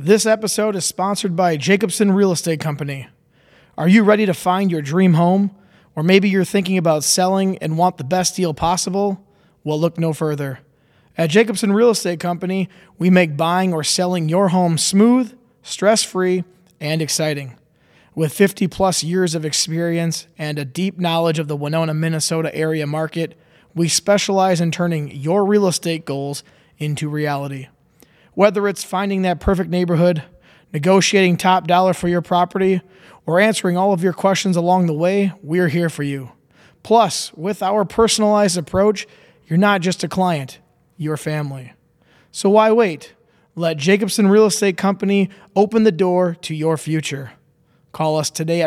This episode is sponsored by Jacobson Real Estate Company. Are you ready to find your dream home? Or maybe you're thinking about selling and want the best deal possible? Well, look no further. At Jacobson Real Estate Company, we make buying or selling your home smooth, stress-free, and exciting. With 50-plus years of experience and a deep knowledge of the Winona, Minnesota area market, we specialize in turning your real estate goals into reality. Whether it's finding that perfect neighborhood, negotiating top dollar for your property, or answering all of your questions along the way, we're here for you. Plus, with our personalized approach, you're not just a client, you're family. So why wait? Let Jacobson Real Estate Company open the door to your future. Call us today at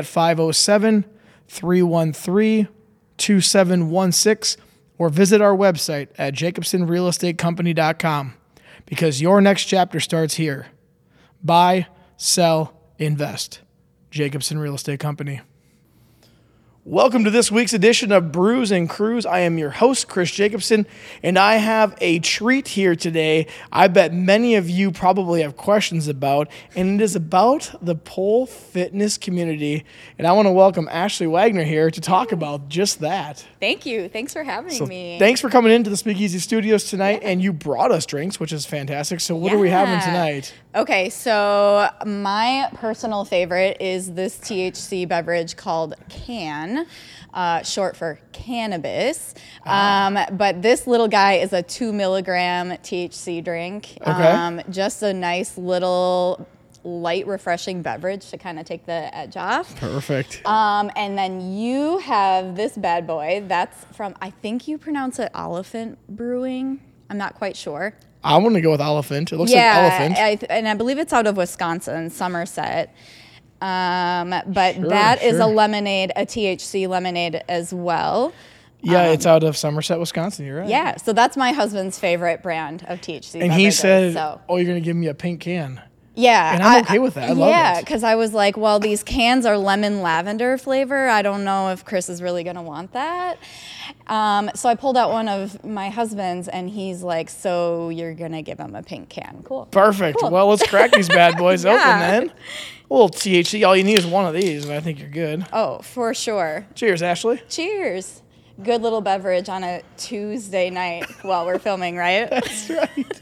507-313-2716 or visit our website at jacobsonrealestatecompany.com. Because your next chapter starts here. Buy, sell, invest. Jacobson Real Estate Company. Welcome to this week's edition of Brews and Crews. I am your host, Chris Jacobson, and I have a treat here today I bet many of you probably have questions about, and it is about the pole fitness community. And I want to welcome Ashley Wagner here to talk about just that. Thank you. Thanks for having me. Thanks for coming into the Speakeasy Studios tonight, and you brought us drinks, which is fantastic. So what are we having tonight? Okay, so my personal favorite is this THC beverage called Can, short for cannabis. But this little guy is a 2 milligram THC drink. Okay. Just a nice little light, refreshing beverage to kind of take the edge off. Perfect. And then you have this bad boy. That's from, I think you pronounce it Elephant Brewing. I'm not quite sure. I want to go with Elephant. It looks like Elephant. And I believe it's out of Wisconsin, Somerset. But Sure, that is a lemonade, a THC lemonade as well. Yeah, it's out of Somerset, Wisconsin. You're right. Yeah, so that's my husband's favorite brand of THC. And he said, "Oh, you're going to give me a pink can." Yeah. And I'm okay with that. I love it. Yeah, because I was like, well, these cans are lemon lavender flavor. I don't know if Chris is really going to want that. So I pulled out one of my husband's, and he's like, so you're going to give him a pink can. Cool. Perfect. Cool. Well, let's crack these bad boys open Yeah. then. A little THC. All you need is one of these, and I think you're good. Oh, for sure. Cheers, Ashley. Cheers. Good little beverage on a Tuesday night while we're filming, right? That's right.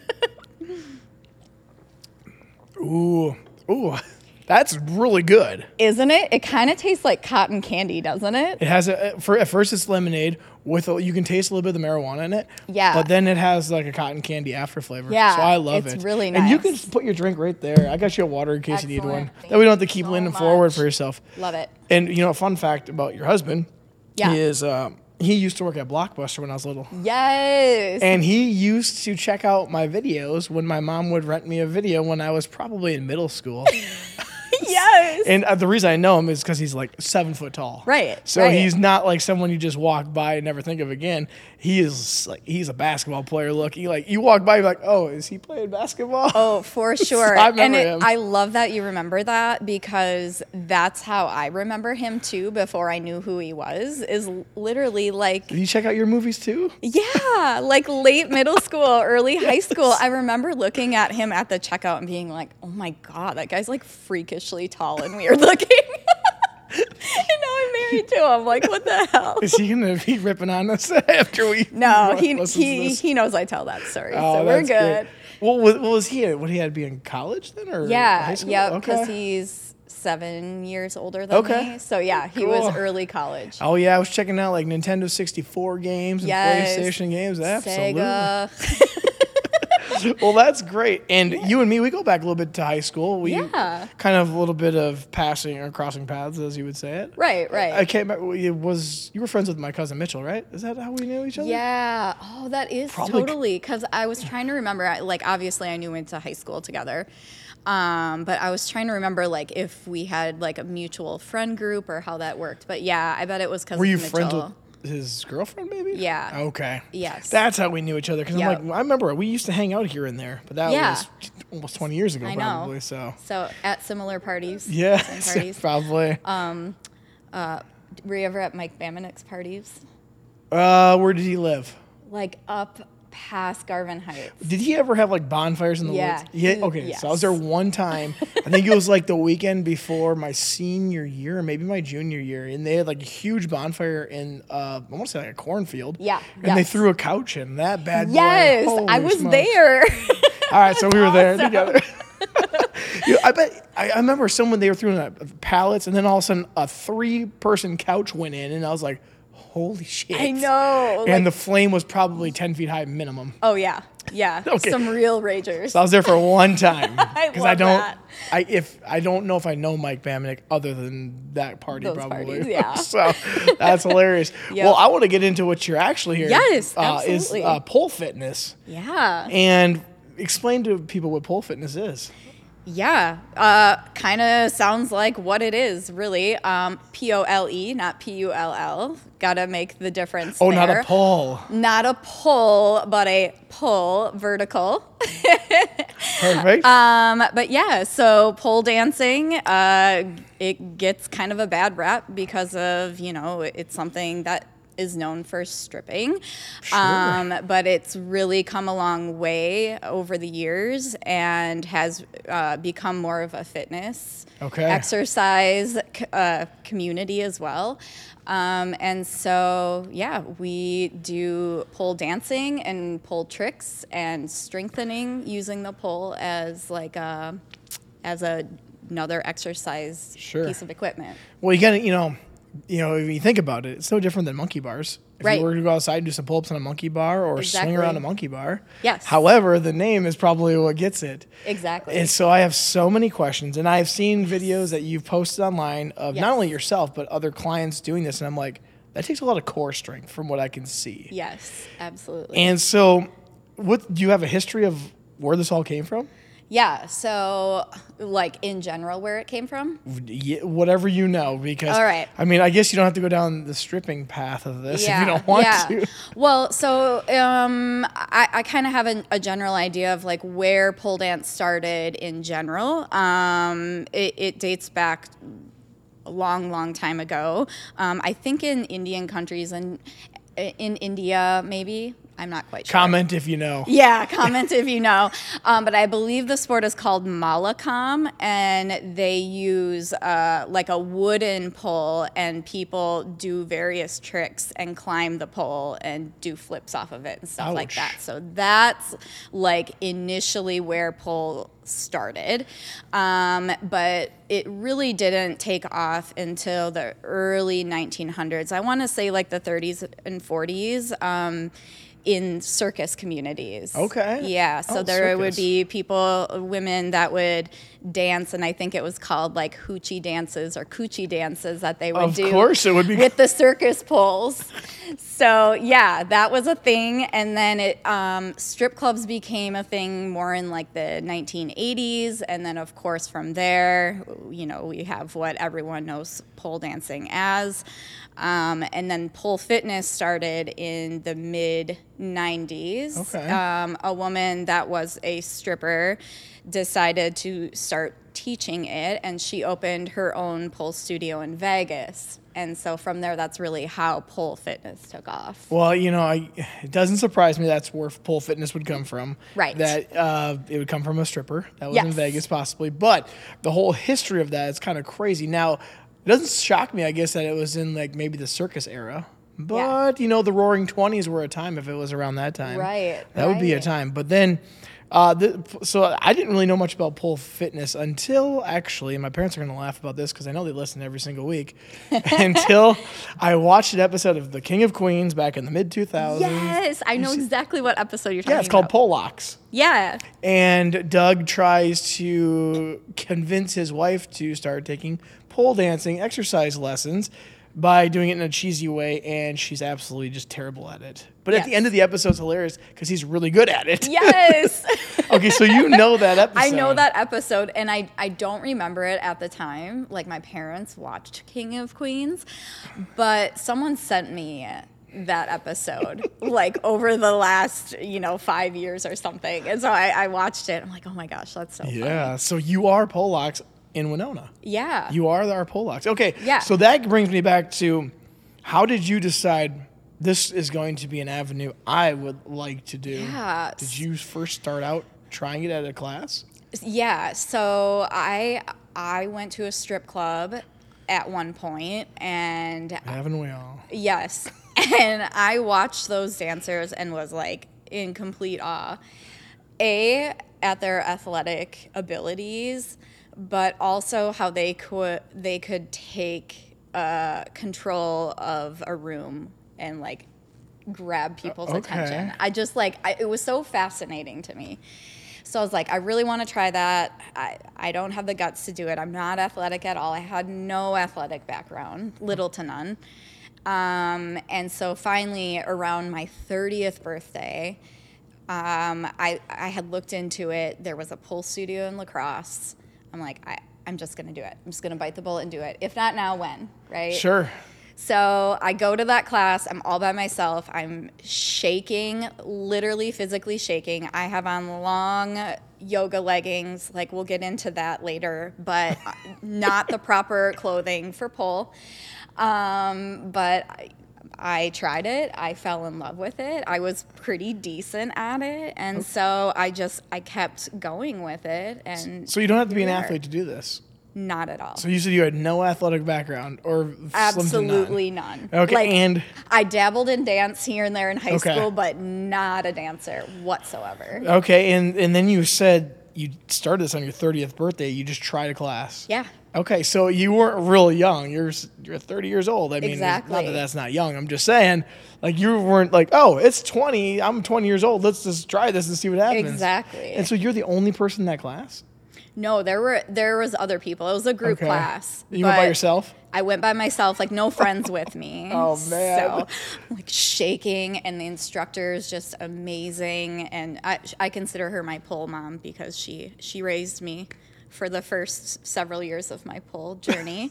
Ooh, that's really good. Isn't it? It kind of tastes like cotton candy, doesn't it? It has at first it's lemonade with you can taste a little bit of the marijuana in it. Yeah. But then it has like a cotton candy after flavor. Yeah, So I love it. it's really And you nice. can put your drink right there. I got you a water in case you need Excellent. one. Thank That we don't have to you keep so leaning forward much. for yourself. Love it. And you know, a fun fact about your husband Yeah. is he used to work at Blockbuster when I was little. Yes. And he used to check out my videos when my mom would rent me a video when I was probably in middle school. Yes. And the reason I know him is because he's like 7 foot tall. Right, So right. he's not like someone you just walk by and never think of again. He is like, he's a basketball player. Look, you walk by, you're like, oh, is he playing basketball? Oh, for sure. I remember him. I love that you remember that because that's how I remember him too before I knew who he was, is literally like, Did you check out your movies too? yeah, like late middle school, early high school. I remember looking at him at the checkout and being like, oh my God, that guy's like freakishly tall and weird looking. And now I'm married to him. Like, what the hell? Is he going to be ripping on us after we No, listen to this? he knows I tell that story, Oh, so we're that's good. great. What was he at? Would he had to be in college then? Or high Yeah, school? yep, because Okay. he's 7 years older than me. So yeah, he was Cool. early college. Oh, yeah. I was checking out like Nintendo 64 games and Yes. PlayStation games. Absolutely. Sega. Well, that's great. And you and me, we go back a little bit to high school. We Yeah. kind of a little bit of passing or crossing paths, as you would say it. Right. I can't remember. You were friends with my cousin Mitchell, right? Is that how we knew each other? Yeah. Oh, that is Probably totally. Because I was trying to remember, like, obviously I knew we went to high school together. But I was trying to remember, like, if we had, like, a mutual friend group or how that worked. But yeah, I bet it was because Were you Mitchell. friends with his girlfriend, maybe? Yeah. Okay. Yes. That's how we knew each other. Because Yep. I'm like, I remember we used to hang out here and there, but that Yeah. was almost 20 years ago, I know. probably. So. So at similar parties. Yeah, same parties. probably. Were you ever at Mike Bamanick's parties? Where did he live? Like up past Garvin Heights. Did he ever have like bonfires in the Yeah. woods? Yeah. Okay. Yes. So I was there one time. I think it was like the weekend before my senior year, or maybe my junior year, and they had like a huge bonfire in I want to say like a cornfield. Yeah. And they Yes. threw a couch in that bad boy. Yes, Holy I was smokes. there. All right, so we were there awesome. together. I bet I remember someone they were throwing pallets, and then all of a sudden a 3-person couch went in, and I was like, "Holy shit!" I know. And the flame was probably 10 feet high minimum. Oh yeah, yeah. Okay. Some real ragers. So I was there for one time because I love don't. that. I don't know if I know Mike Bamanek other than that party Those probably. parties, yeah. So that's hilarious. Yep. Well, I want to get into what you're actually here. Yes, Is absolutely. pole fitness, Yeah. and explain to people what pole fitness is. Yeah, kind of sounds like what it is, really. Pole, not Pull. Gotta make the difference. Oh, there. not a pole. Not a pole, but a pull vertical. Perfect. But yeah, so pole dancing, it gets kind of a bad rap because of, it's something that is known for stripping. Sure. But it's really come a long way over the years and has become more of a fitness, exercise community as well. And so, yeah, we do pole dancing and pole tricks and strengthening using the pole as like another exercise piece of equipment. Well, you gotta, if you think about it, it's no different than monkey bars. If Right. you were to go outside and do some pull-ups on a monkey bar or swing Exactly. around a monkey bar. Yes. However, the name is probably what gets it. Exactly. And so I have so many questions, and I've seen videos that you've posted online of not Yes. only yourself, but other clients doing this. And I'm like, that takes a lot of core strength from what I can see. Yes, absolutely. And so do you have a history of where this all came from? Yeah, so like in general where it came from? Whatever you know, because All right. I mean, I guess you don't have to go down the stripping path of this if you don't want to. Well, so I kind of have a general idea of like where pole dance started in general. It dates back a long time ago. I think in Indian countries and in India, maybe. I'm not quite sure. Comment if you know. Yeah, comment if you know. But I believe the sport is called Malakam, and they use like a wooden pole, and people do various tricks and climb the pole and do flips off of it and stuff like Ouch. that. So that's like initially where pole started. But it really didn't take off until the early 1900s. I want to say like the 30s and 40s. In circus communities. Okay. Yeah, so Oh, there would circus. be women that would dance, and I think it was called like hoochie dances or coochie dances that they would do. Of course it would be. With the circus poles. So yeah, that was a thing, and then strip clubs became a thing more in like the 1980s, and then of course from there, we have what everyone knows pole dancing as. And then pole fitness started in the mid 90s. Okay. A woman that was a stripper decided to start teaching it, and she opened her own pole studio in Vegas. And so from there, that's really how pole fitness took off. Well, it doesn't surprise me that's where pole fitness would come from. Right. That it would come from a stripper that was in Yes. Vegas possibly. But the whole history of that is kind of crazy. Now, it doesn't shock me, I guess, that it was in like maybe the circus era. But, the Roaring 20s were a time if it was around that time. Right, That would be a right. time. But then, so I didn't really know much about pole fitness until actually, and my parents are going to laugh about this because I know they listen every single week, until I watched an episode of The King of Queens back in the mid 2000s. Yes, I know exactly what episode you're talking about. Yeah, it's called Pole Locks. Yeah. And Doug tries to convince his wife to start taking pole dancing exercise lessons by doing it in a cheesy way, and she's absolutely just terrible at it. But at the Yes. end of the episode, it's hilarious because he's really good at it. Yes. Okay, so you know that episode. I know that episode, and I don't remember it at the time. Like, my parents watched King of Queens, but someone sent me that episode, like, over the last, 5 years or something. And so I watched it. I'm like, oh, my gosh, that's so Yeah, funny. so you are Pole Locks in Winona. Yeah. You are our Pole Locks. Okay, Yeah. so that brings me back to how did you decide this is going to be an avenue I would like to do. Yeah. Did you first start out trying it at a class? Yeah, so I went to a strip club at one point, and Haven't we all? yes, and I watched those dancers and was like in complete awe. At their athletic abilities, but also how they could take control of a room and like grab people's attention. It was so fascinating to me. So I was like, I really want to try that. I don't have the guts to do it. I'm not athletic at all. I had no athletic background, little to none. And so finally, around my 30th birthday, I had looked into it. There was a pole studio in La Crosse. I'm like, I'm just going to do it. I'm just going to bite the bullet and do it. If not now, when, right? Sure. So I go to that class. I'm all by myself. I'm shaking, literally physically shaking. I have on long yoga leggings. Like, we'll get into that later, but not the proper clothing for pole. But I tried it. I fell in love with it. I was pretty decent at it. And so I kept going with it. And So you don't have to be an athlete to do this. Not at all. So you said you had no athletic background or slim to none. Absolutely none. Okay, and I dabbled in dance here and there in high Okay. school, but not a dancer whatsoever. okay, and then you said you started this on your 30th birthday. You just tried a class. Yeah. Okay, so you weren't really young. You're 30 years old. I mean, Exactly. not that that's not young. I'm just saying, like, you weren't like, oh, it's 20. I'm 20 years old. Let's just try this and see what happens. Exactly. And so you're the only person in that class? No, there was other people. It was a group Okay. class. You went by but yourself? I went by myself, like no friends with me. Oh, man. So I'm like shaking, and the instructor is just amazing. And I consider her my pole mom because she raised me for the first several years of my pole journey.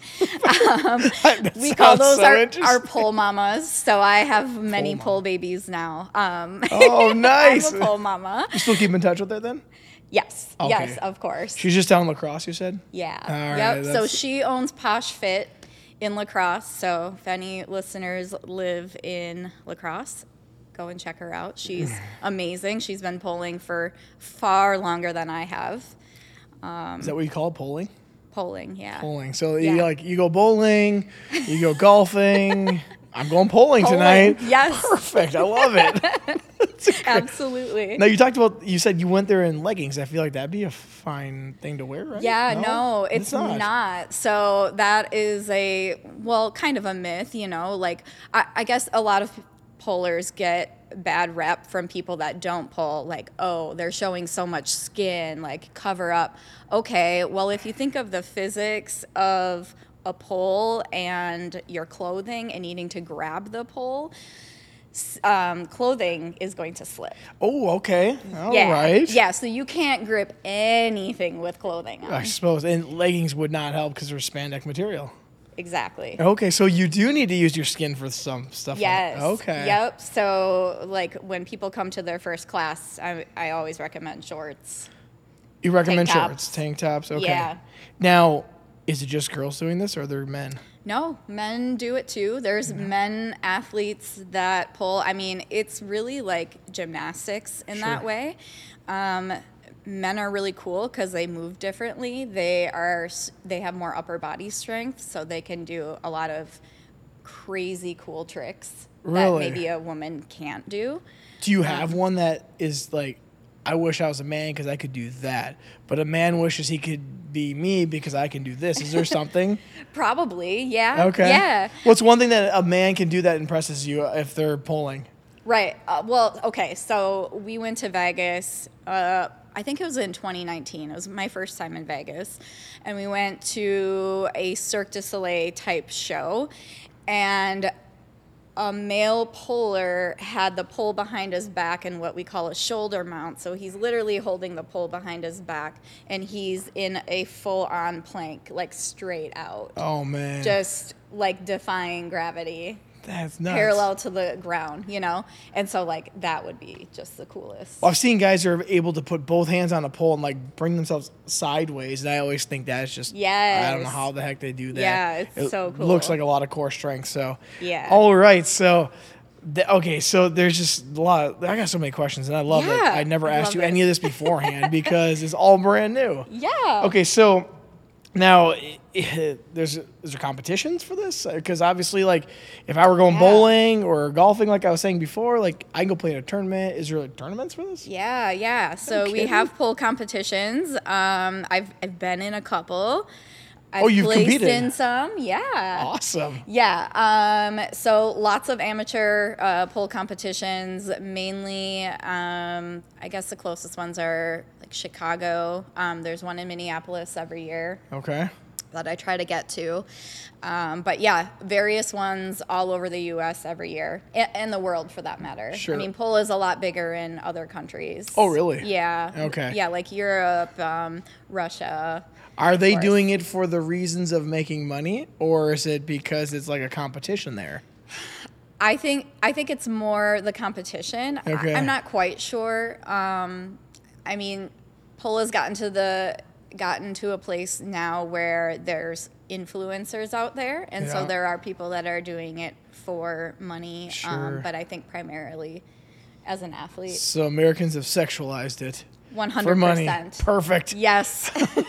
We call those our pole mamas. So I have many pole babies now. Oh, nice. I'm a pole mama. You still keep in touch with her then? Yes. Okay. Yes, of course. She's just down in La Crosse, you said? Yeah. All right, Yep. So that's- she owns Posh Fit in La Crosse. So if any listeners live in La Crosse, go and check her out. She's amazing. She's been polling for far longer than I have. Is that what you call it, polling? Polling, yeah. Bowling. So Yeah. you go bowling, you go golfing. I'm going bowling tonight. Yes. Perfect. I love it. Absolutely. Now you said you went there in leggings. I feel like that'd be a fine thing to wear, right? Yeah, no, it's not. not. So that is kind of a myth, like I guess a lot of pollers get bad rep from people that don't poll, like, oh, they're showing so much skin, like cover up. Okay, well, if you think of the physics of a pole and your clothing and needing to grab the pole, clothing is going to slip. Oh, okay. All right. Yeah, so you can't grip anything with clothing on. I suppose. And leggings would not help because they're spandex material. Exactly. Okay, so you do need to use your skin for some stuff. Yes. Okay. Yep. So, like, when people come to their first class, I always recommend shorts. You recommend Tank shorts, tops. tank tops. Okay. Yeah. Now, is it just girls doing this, or are there men? No, men do it too. There's men athletes that pull. I mean, it's really like gymnastics in that Sure. way. Men are really cool because they move differently. They have more upper body strength, so they can do a lot of crazy cool tricks that Really? maybe a woman can't do. Do you have one that is like, I wish I was a man because I could do that, but a man wishes he could be me because I can do this? Is there something? Probably, yeah. Okay. Yeah. What's one thing that a man can do that impresses you if they're polling? Right. Okay. So we went to Vegas. I think it was in 2019. It was my first time in Vegas. And we went to a Cirque du Soleil type show. And a male poler had the pole behind his back in what we call a shoulder mount. So he's literally holding the pole behind his back. And he's in a full-on plank, like straight out. Oh, man. Just like defying gravity. That's nuts. Parallel to the ground, And so, like, that would be just the coolest. Well, I've seen guys who are able to put both hands on a pole and, like, bring themselves sideways. And I always think that's just, I don't know Yes. how the heck they do that. Yeah, it's so cool. Looks like a lot of core strength. So, Yeah. All right. So, Okay, so there's just a lot. I got so many questions, and I love it. Yeah, I never I asked love you this. any of this beforehand because it's all brand new. Yeah. Okay, so now is there competitions for this? Because obviously, like, if I were going Yeah. bowling or golfing, like I was saying before, like I can go play in a tournament. Is there like tournaments for this? Yeah, yeah. So we kidding? have pole competitions. I've been in a couple. Oh, you've placed competed? in some. Yeah. Awesome. Yeah. So lots of amateur pole competitions. Mainly, I guess the closest ones are like Chicago. There's one in Minneapolis every year Okay. that I try to get to. But yeah, various ones all over the U.S. every year, and the world for that matter. Sure. I mean, pole is a lot bigger in other countries. Oh, really? Yeah. Okay. Yeah, like Europe, Russia. Are they course. doing it for the reasons of making money, or is it because it's like a competition there? I think it's more the competition. Okay. I'm not quite sure. I mean, pole has gotten to a place now where there's influencers out there, and Yeah. so there are people that are doing it for money. Sure. But I think primarily as an athlete, So Americans have sexualized it 100%. for money. Perfect. Yes.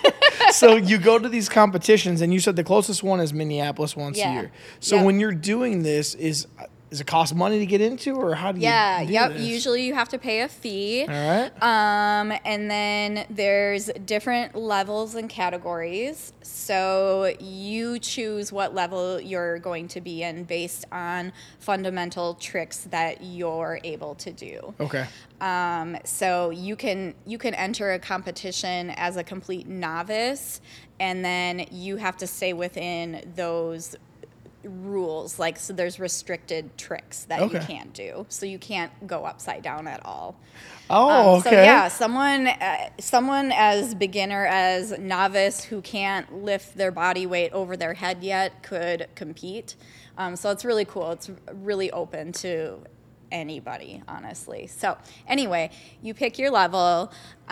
So you go to these competitions, and you said the closest one is Minneapolis once a Yeah. year. So Yep. when you're doing this, is it cost money to get into, or how do you? Yeah. do Yep. this? Usually you have to pay a fee. All right. And then there's different levels and categories. So you choose what level you're going to be in based on fundamental tricks that you're able to do. Okay. So you can enter a competition as a complete novice, and then you have to stay within those rules. Like, so there's restricted tricks that Okay. you can't do. So you can't go upside down at all. Oh, okay. So yeah, someone as beginner as novice who can't lift their body weight over their head yet could compete. So it's really cool. It's really open to anybody, honestly. So anyway, you pick your level,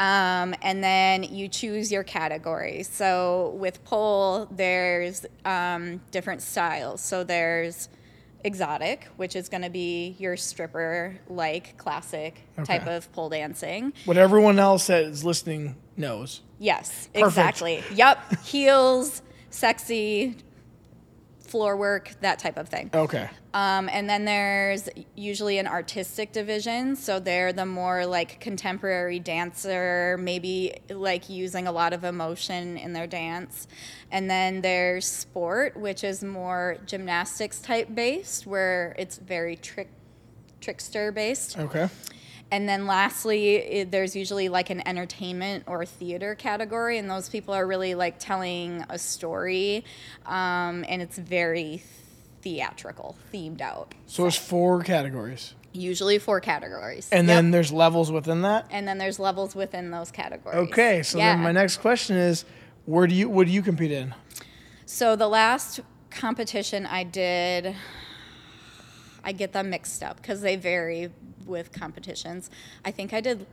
and then you choose your category. So with pole, there's different styles. So there's exotic, which is going to be your stripper-like classic type Okay. of pole dancing. What everyone else that is listening knows. Yes, Perfect. exactly. Yep, heels, sexy, floor work, that type of thing. Okay. And then there's usually an artistic division. So they're the more like contemporary dancer, maybe like using a lot of emotion in their dance. And then there's sport, which is more gymnastics type based, where it's very trickster based. Okay. And then lastly, there's usually like an entertainment or theater category, and those people are really like telling a story, and it's very theatrical, themed out. So it's 4 categories, Usually 4 categories. and Yep. then there's levels within that. And then there's levels within those categories. Okay. So Yeah. then my next question is, what do you compete in? So the last competition I did, I get them mixed up because they vary with competitions. I think I did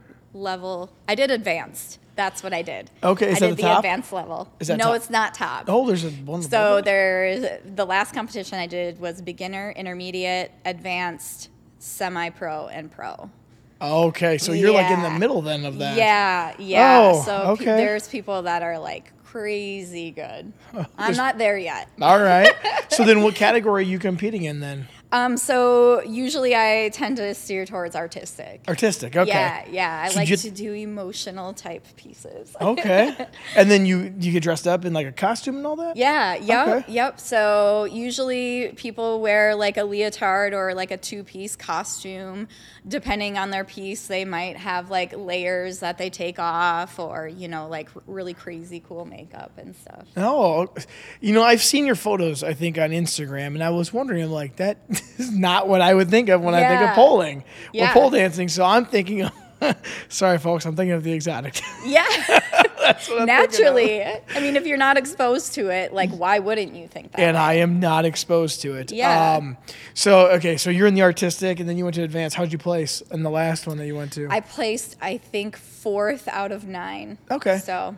advanced. That's what I did. Okay, is I that did the the top? advanced level. Is that no, top? it's not top. Oh, there's a one. So above it? there's the last competition I did was beginner, intermediate, advanced, semi-pro, and pro. Okay, so you're like in the Yeah. middle then of that. Yeah, yeah. Oh, so okay. there's people that are like crazy good. I'm not there yet. All right. So then, what category are you competing in then? So usually I tend to steer towards artistic. Artistic. Okay. Yeah. I So like you- to do emotional type pieces. Okay. And then you get dressed up in like a costume and all that? Yeah, Okay. yep. So usually people wear like a leotard or like a 2-piece costume. Depending on their piece, they might have like layers that they take off, or, you know, like really crazy cool makeup and stuff. Oh, I've seen your photos, I think, on Instagram, and I was wondering, I'm like, that is not what I would think of when I think of Yeah. polling or Yeah. pole dancing. So I'm thinking of Sorry, folks. I'm thinking of the exotic. Yeah. That's what I'm Naturally. I mean, if you're not exposed to it, like, why wouldn't you think that? And I am not exposed to it. Yeah. So you're in the artistic, and then you went to advanced. How'd you place in the last one that you went to? I placed, I think, 4th out of 9. Okay. So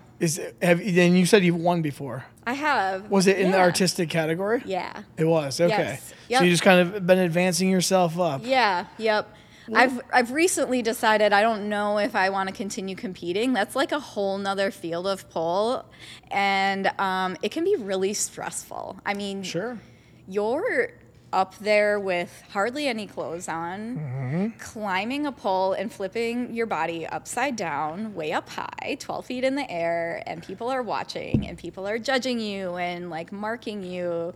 Then you said you've won before. I have. Was it in the Yeah. artistic category? Yeah. It was. Okay. Yes. So Yep. you just kind of been advancing yourself up. Yeah. Yep. I've recently decided I don't know if I want to continue competing. That's like a whole nother field of pole, and it can be really stressful. I mean, Sure. you're up there with hardly any clothes on, climbing a pole and flipping your body upside down, way up high, 12 feet in the air, and people are watching and people are judging you and like marking you,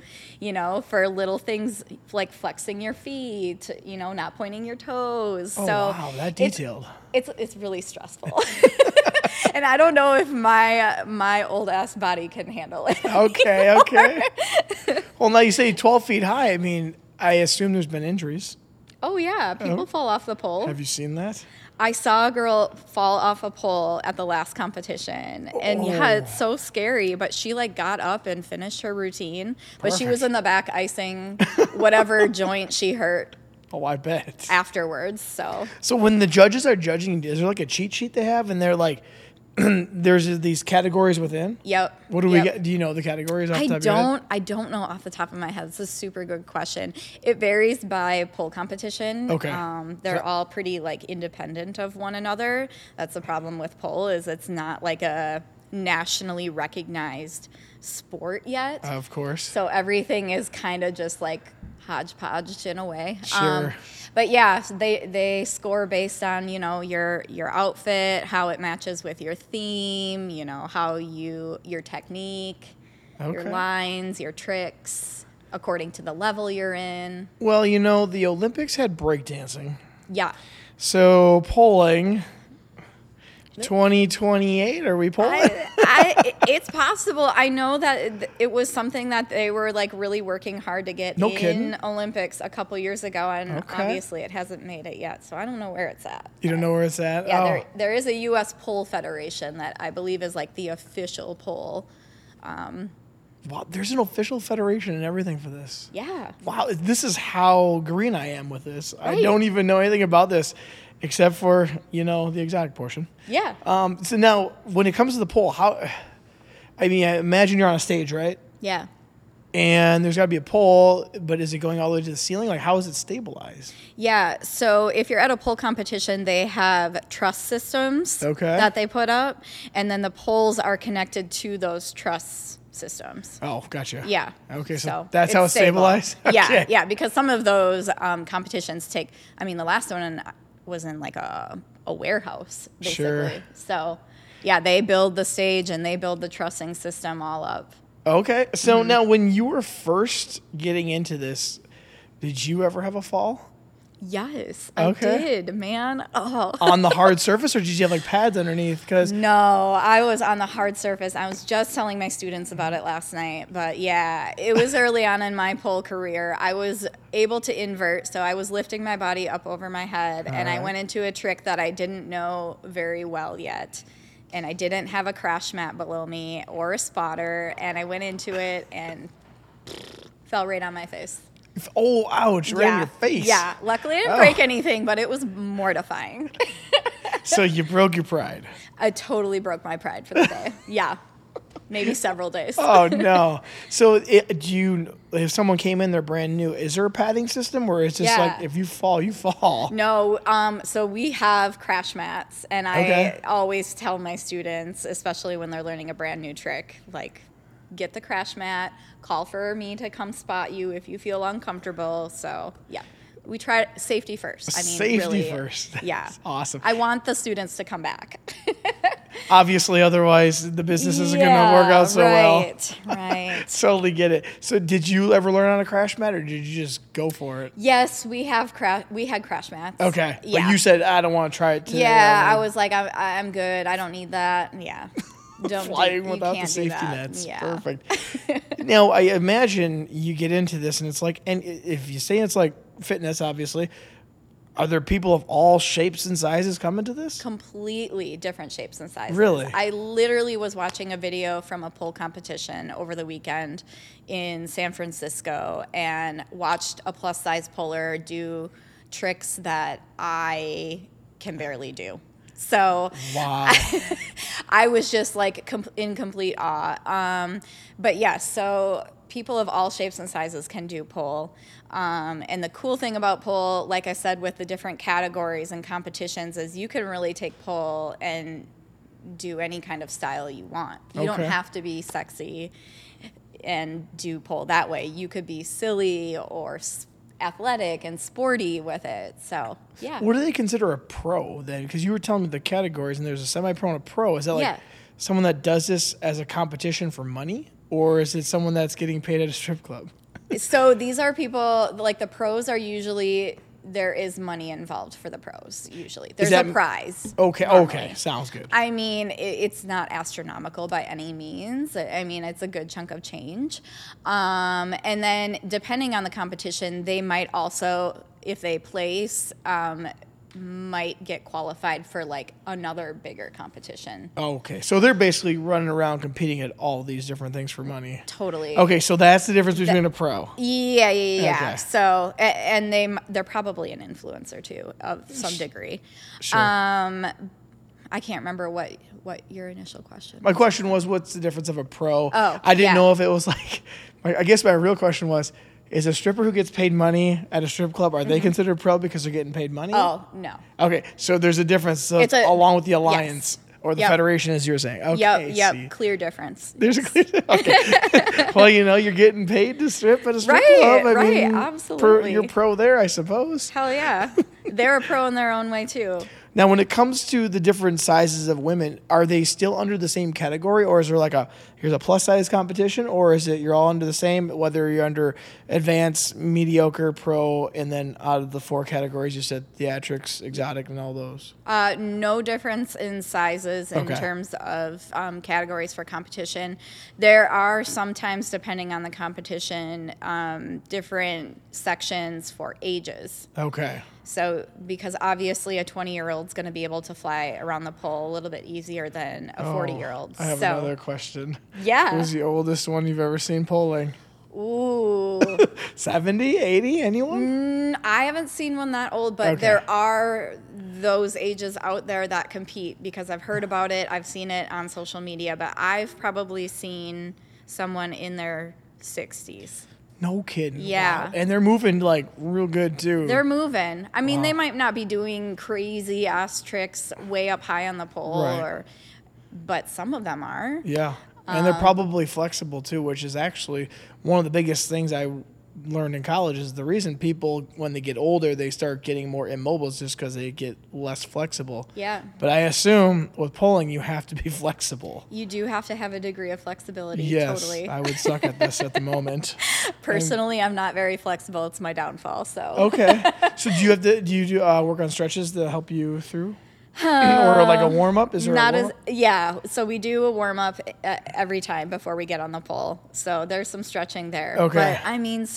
for little things like flexing your feet, not pointing your toes. Oh, so wow, that detailed. It's really stressful. And I don't know if my old ass body can handle it. Okay. Well, now you say 12 feet high. I mean, I assume there's been injuries. Oh yeah, people fall off the pole. Have you seen that? I saw a girl fall off a pole at the last competition, and yeah, it's so scary. But she got up and finished her routine. But she was Perfect. in the back icing whatever joint she hurt Oh, I bet. afterwards. So So when the judges are judging, is there like a cheat sheet they have, and they're like, there's these categories within? yep. What do we yep. get? Do you know the categories off the top of your head? I don't know off the top of my head. It's a super good question. It varies by pole competition. Okay. They're all pretty independent of one another. That's the problem with pole is it's not like a nationally recognized sport yet. Of course. So everything is kind of just hodgepodge in a way. Sure. But yeah, they score based on, your outfit, how it matches with your theme, how your technique, your Okay. lines, your tricks, according to the level you're in. Well, the Olympics had breakdancing. Yeah. So polling 2028, are we polling? It's possible. I know that it was something that they were really working hard to get No in kidding. Olympics a couple years ago, and Okay. obviously it hasn't made it yet. So I don't know where it's at. You don't know where it's at? Yeah, Oh. there is a U.S. Pole Federation that I believe is the official pole. Wow, there's an official federation and everything for this. Yeah. Wow, this is how green I am with this. I Right. don't even know anything about this except for, the exotic portion. Yeah. So now, when it comes to the pole, I imagine you're on a stage, right? Yeah. And there's got to be a pole, but is it going all the way to the ceiling? How is it stabilized? Yeah. So if you're at a pole competition, they have truss systems Okay. that they put up, and then the poles are connected to those truss systems. Oh, gotcha. Yeah. Okay, so that's how it's stable. stabilized? Yeah, Okay. yeah, because some of those competitions take. The last one was in a warehouse, basically. Sure. So, yeah, they build the stage and they build the trussing system all up. Okay, so Mm-hmm. now when you were first getting into this, did you ever have a fall? Yes, I Okay. did, man. Oh. On the hard surface, or did you have pads underneath? Because No, I was on the hard surface. I was just telling my students about it last night. But yeah, it was early on in my pole career. I was able to invert, so I was lifting my body up over my head, and I right. went into a trick that I didn't know very well yet. And I didn't have a crash mat below me or a spotter, and I went into it and fell right on my face. oh, ouch, right in your face. Yeah, luckily I didn't Oh. break anything, but it was mortifying. So you broke your pride. I totally broke my pride for the day. Yeah. Maybe several days. Oh no! So if someone came in, they're brand new, is there a padding system, or is just Yeah. if you fall, you fall? No, so we have crash mats, and I Okay. always tell my students, especially when they're learning a brand new trick, get the crash mat, call for me to come spot you if you feel uncomfortable. So, yeah. We try safety first. Safety really, first. Yeah. That's awesome. I want the students to come back. Obviously, otherwise the business isn't going to work out so well. Right. Totally get it. So did you ever learn on a crash mat, or did you just go for it? Yes, we had crash mats. Okay. Yeah. But you said, I don't want to try it today. Yeah, I'm I was like, I'm good. I don't need that. Yeah. Don't flying you without the can't do safety that. nets. Yeah. Perfect. Now, I imagine you get into this, and it's and if you say it's like fitness, obviously, Are there people of all shapes and sizes coming to this? Completely different shapes and sizes. Really? I literally was watching a video from a pole competition over the weekend in San Francisco and watched a plus size poler do tricks that I can barely do. So Wow. I was just like in complete awe. But yes, so people of all shapes and sizes can do pole. And the cool thing about pole, like I said, with the different categories and competitions, is you can really take pole and do any kind of style you want. You don't Okay. have to be sexy and do pole that way. You could be silly or athletic and sporty with it. So, yeah. What do they consider a pro then? Because you were telling me the categories, and there's a semi-pro and a pro. Is that like Yeah. someone that does this as a competition for money, or is it someone that's getting paid at a strip club? So these are people, like the pros are usually, there is money involved for the pros usually. There's that- a prize. Okay, normally. okay, sounds good. I mean, it's not astronomical by any means. I mean, it's a good chunk of change. And then depending on the competition, they might also, if they place, might get qualified for like another bigger competition. Okay, so they're basically running around competing at all these different things for money. Totally. Okay, so that's the difference between a pro. Yeah. Okay. So, and they're probably an influencer too, of some degree. Sure. I can't remember what your initial question My was. question was, what's the difference of a pro? Oh, I didn't yeah. know if it was like, I guess my real question was, is a stripper who gets paid money at a strip club, are they considered pro because they're getting paid money? Oh, no. Okay, so there's a difference so It's a- along with the alliance or the Yep. federation, as you were saying. Okay, Yep, see. clear difference. There's a clear. Okay. Well, you're getting paid to strip at a strip Right, club. I right, mean, absolutely. you're pro there, I suppose. Hell yeah. They're a pro in their own way too. Now, when it comes to the different sizes of women, are they still under the same category, or is there like here's a plus size competition, or is it you're all under the same, whether you're under advanced, mediocre, pro, and then out of the four categories you said theatrics, exotic, and all those? No difference in sizes in Okay. terms of categories for competition. There are sometimes, depending on the competition, different sections for ages. Okay. So, because obviously a 20-year-old's going to be able to fly around the pole a little bit easier than a 40-year-old. I have so, another question. yeah. Who's the oldest one you've ever seen polling? Ooh. 70, 80, anyone? I haven't seen one that old, but Okay. there are those ages out there that compete because I've heard about it. I've seen it on social media, but I've probably seen someone in their 60s. No kidding. Yeah. Wow. And they're moving like real good too. They're moving. I mean, Wow. they might not be doing crazy ass tricks way up high on the pole, Right. but some of them are. Yeah. And they're probably flexible too, which is actually one of the biggest things I learned in college is the reason people, when they get older, they start getting more immobile is just because they get less flexible. Yeah. But I assume with polling, you have to be flexible. You do have to have a degree of flexibility. Yes, Totally. I would suck at this at the moment. Personally, I'm not very flexible. It's my downfall. So. Okay. So do you do work on stretches to help you through? Or like a warm up? Is there Not a as warm-up? yeah. So we do a warm up every time before we get on the pole. So there's some stretching there. Okay. But I mean,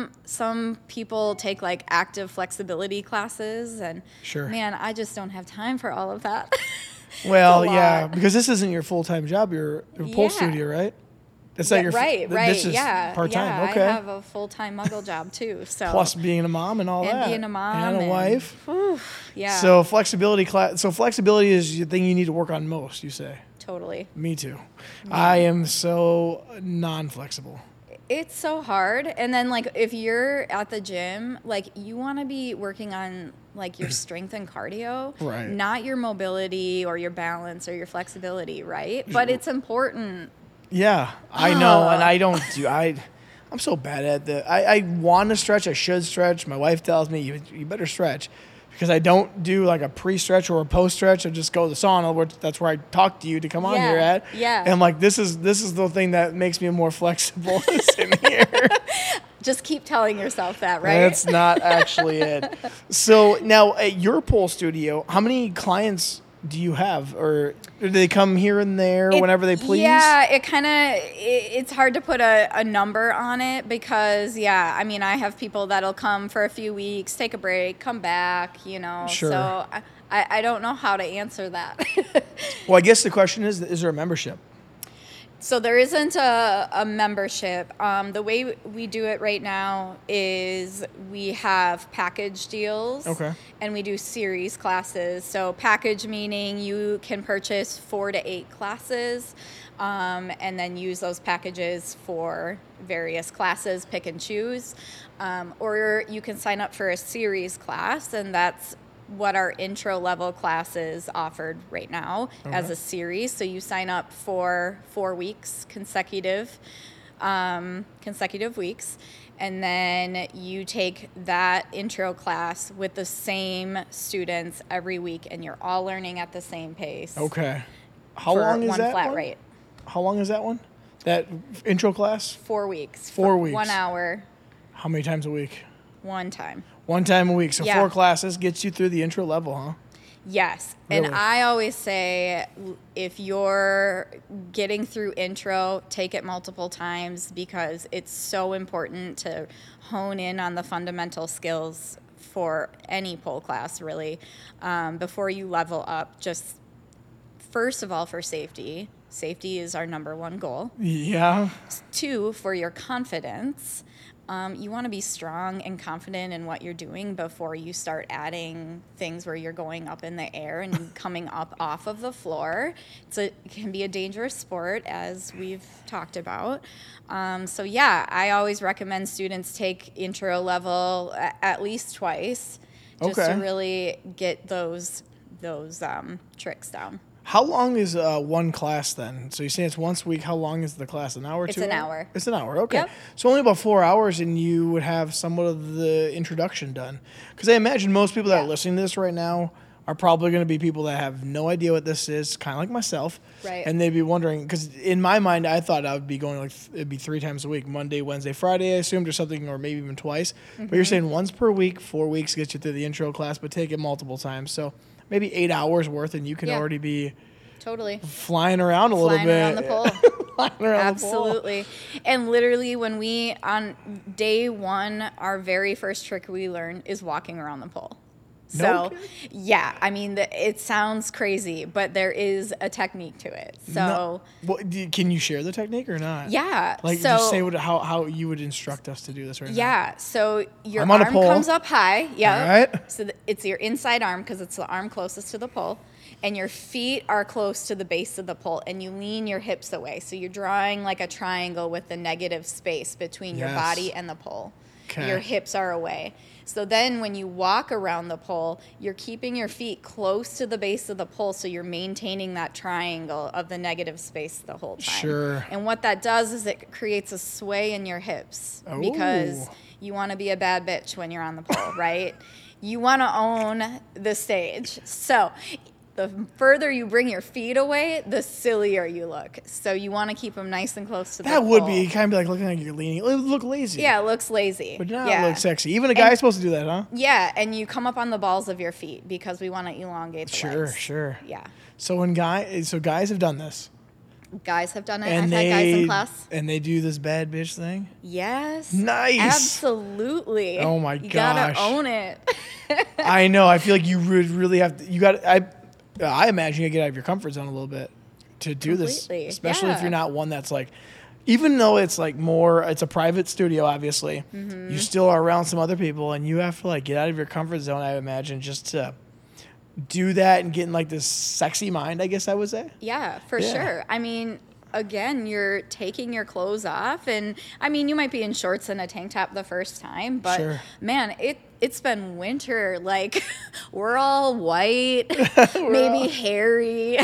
some people take like active flexibility classes, and Sure. man, I just don't have time for all of that. Well, It's a yeah, lot. because this isn't your full time job. You're a pole Yeah. studio, right? It's not your right. This is Yeah. part time. Yeah, Okay. I have a full time muggle job too. So Plus being a mom and all and that, being a mom and a wife. whew, yeah. So flexibility is the thing you need to work on most. You say. totally. Me too. I am so non-flexible. It's so hard. And then like if you're at the gym, like you want to be working on like your strength and cardio, Right. not your mobility or your balance or your flexibility, right? But it's important. Yeah, I know, and I don't do. I'm so bad at the. I want to stretch. I should stretch. My wife tells me you better stretch, because I don't do like a pre-stretch or a post-stretch. I just go to the sauna. That's where I talk to you to come on Yeah, here at. yeah. And I'm like, this is the thing that makes me more flexible in here. Just keep telling yourself that, right? That's not actually it. So now at your pole studio, how many clients do you have, or do they come here and there whenever they please? Yeah, it's hard to put a number on it because, I mean, I have people that'll come for a few weeks, take a break, come back, Sure. So I don't know how to answer that. Well, I guess the question is there a membership? So there isn't a membership. The way we do it right now is we have package deals. Okay. And we do series classes. So package meaning you can purchase 4 to 8 classes and then use those packages for various classes, pick and choose. Or you can sign up for a series class, and that's what our intro level class is offered right now as a series. So you sign up for 4 weeks consecutive weeks, and then you take that intro class with the same students every week, and you're all learning at the same pace. Okay. How long is one that flat one? rate? How long is that one? That intro class? 4 weeks. 4 weeks. 1 hour, How many times a week? one time. One time a week. So Yeah. 4 classes gets you through the intro level, huh? Yes. Really? And I always say if you're getting through intro, take it multiple times because it's so important to hone in on the fundamental skills for any pole class, really, before you level up. Just first of all, for safety. Safety is our number one goal. Yeah. 2, for your confidence. You want to be strong and confident in what you're doing before you start adding things where you're going up in the air and coming up off of the floor. It can be a dangerous sport, as we've talked about. I always recommend students take intro level at least twice just to really get those tricks down. How long is one class then? So you're saying it's once a week. How long is the class? An hour? It's 2 an hours? hour. It's an hour. Okay. Yep. So only about 4 hours, and you would have somewhat of the introduction done. Because I imagine most people that are listening to this right now are probably going to be people that have no idea what this is, kind of like myself. Right. And they'd be wondering, because in my mind, I thought I would be going it'd be 3 times a week, Monday, Wednesday, Friday, I assumed, or something, or maybe even twice. But you're saying once per week, 4 weeks gets you through the intro class, but take it multiple times. So maybe 8 hours worth, and you can already be Totally. flying around a little bit. Flying around the pole. Flying around the pole. Absolutely. And literally when on day 1, our very first trick we learn is walking around the pole. No So, kidding. I mean, it sounds crazy, but there is a technique to it. So, Can you share the technique or not? yeah. Like, so, just say how you would instruct us to do this right now. yeah. So your I'm on a arm pole. comes up high. Yeah. All right. So it's your inside arm because it's the arm closest to the pole. And your feet are close to the base of the pole, and you lean your hips away. So you're drawing like a triangle with the negative space between your Yes. body and the pole. Okay. Your hips are away. So then when you walk around the pole, you're keeping your feet close to the base of the pole, so you're maintaining that triangle of the negative space the whole time. Sure. And what that does is it creates a sway in your hips because Oh. you want to be a bad bitch when you're on the pole, right? You want to own the stage. So the further you bring your feet away, the sillier you look. So you want to keep them nice and close to the pole. That would be kind of like looking like you're leaning. It would look lazy. Yeah, it looks lazy. But not yeah. look sexy. Even a guy's supposed to do that, huh? Yeah, and you come up on the balls of your feet because we want to elongate the Sure, legs. sure. Yeah. So guys have done this. Guys have done it. And I've had guys in class. And they do this bad bitch thing. Yes. Nice. Absolutely. Oh my You gotta gosh. own it. I know. I feel like you would really have to. I imagine you get out of your comfort zone a little bit to do Completely, this, especially if yeah. you're not one that's like, even though it's like it's a private studio, obviously, Mm-hmm. you still are around some other people, and you have to like get out of your comfort zone. I imagine just to do that and get in like this sexy mind. I guess I would say. Yeah, for Yeah. sure. I mean, again, you're taking your clothes off, and I mean, you might be in shorts and a tank top the first time, but Sure. man, it's been winter. Like, we're all white, maybe hairy,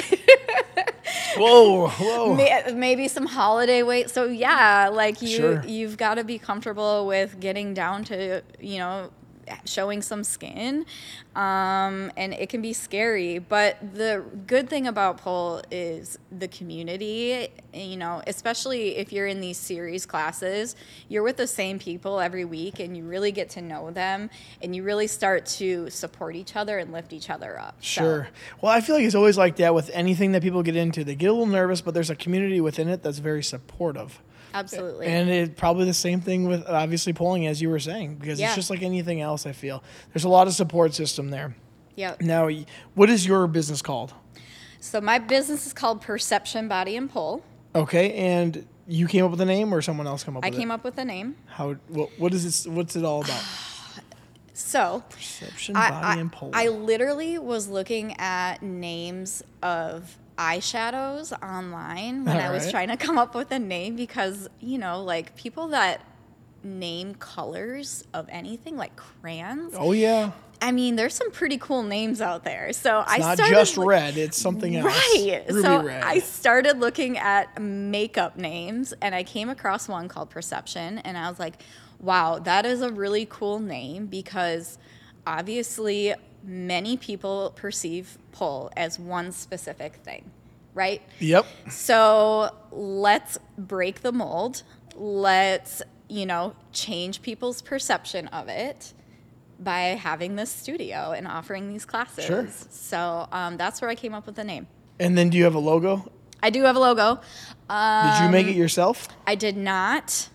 Whoa. maybe some holiday weight. So yeah, like Sure. you've got to be comfortable with getting down to showing some skin, and it can be scary. But the good thing about pole is the community, you know, especially if you're in these series classes, you're with the same people every week, and you really get to know them, and you really start to support each other and lift each other up. Sure. Well, I feel like it's always like that with anything that people get into. They get a little nervous, but there's a community within it that's very supportive. Absolutely. And it's probably the same thing with obviously polling, as you were saying, because it's just like anything else, I feel. There's a lot of support system there. Yep. Now, what is your business called? So my business is called Perception Body and Pole. Okay, and you came up with a name or someone else came up with it? I came up with a name. What is this? What's it all about? So, Perception Body and Pole. I literally was looking at names of eyeshadows online when I was trying to come up with a name because, you know, like people that name colors of anything like crayons. Oh, yeah. I mean, there's some pretty cool names out there. So It's not just red, it's something else. Right. Ruby so red. I started looking at makeup names and I came across one called Perception and I was like, wow, that is a really cool name because obviously many people perceive pole as one specific thing, right? Yep. So let's break the mold. Let's, you know, change people's perception of it by having this studio and offering these classes. Sure. So that's where I came up with the name. And then do you have a logo? I do have a logo. Did you make it yourself? I did not.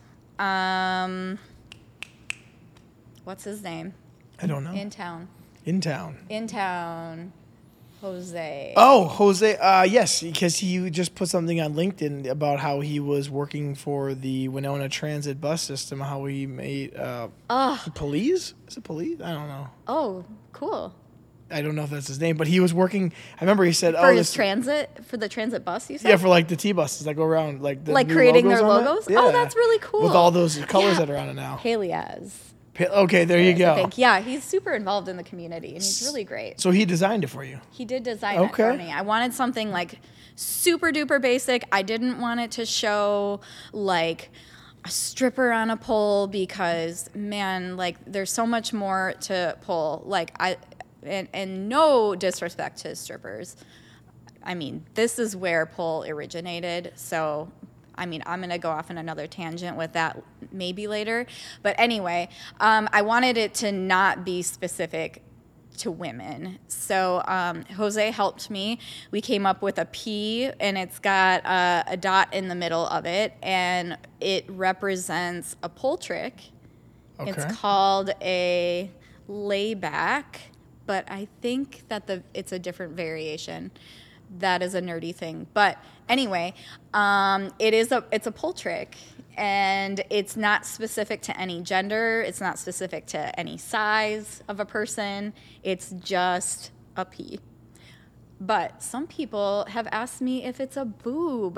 What's his name? I don't know. In town. In town. Jose. Oh, Jose. Yes, because he just put something on LinkedIn about how he was working for the Winona Transit bus system, how he made police? Is it police? I don't know. Oh, cool. I don't know if that's his name, but he was working. I remember he said, For the transit bus, you said? Yeah, for like the T buses that go around, like the like new creating their on it. logos? Yeah. Oh, that's really cool. With all those colors that are on it now. Peleaz. Okay, there you go. Yeah, he's super involved in the community, and he's really great. So he designed it for you. He did design it for me. I wanted something like super duper basic. I didn't want it to show like a stripper on a pole because, man, like there's so much more to pole. Like and no disrespect to strippers. I mean, this is where pole originated. So, I mean, I'm going to go off on another tangent with that maybe later. But anyway, I wanted it to not be specific to women. So Jose helped me. We came up with a P, and it's got a dot in the middle of it, and it represents a pole trick. Okay. It's called a layback, but I think that it's a different variation. That is a nerdy thing. But anyway, it's a pole trick, and it's not specific to any gender. It's not specific to any size of a person. It's just a P. But some people have asked me if it's a boob.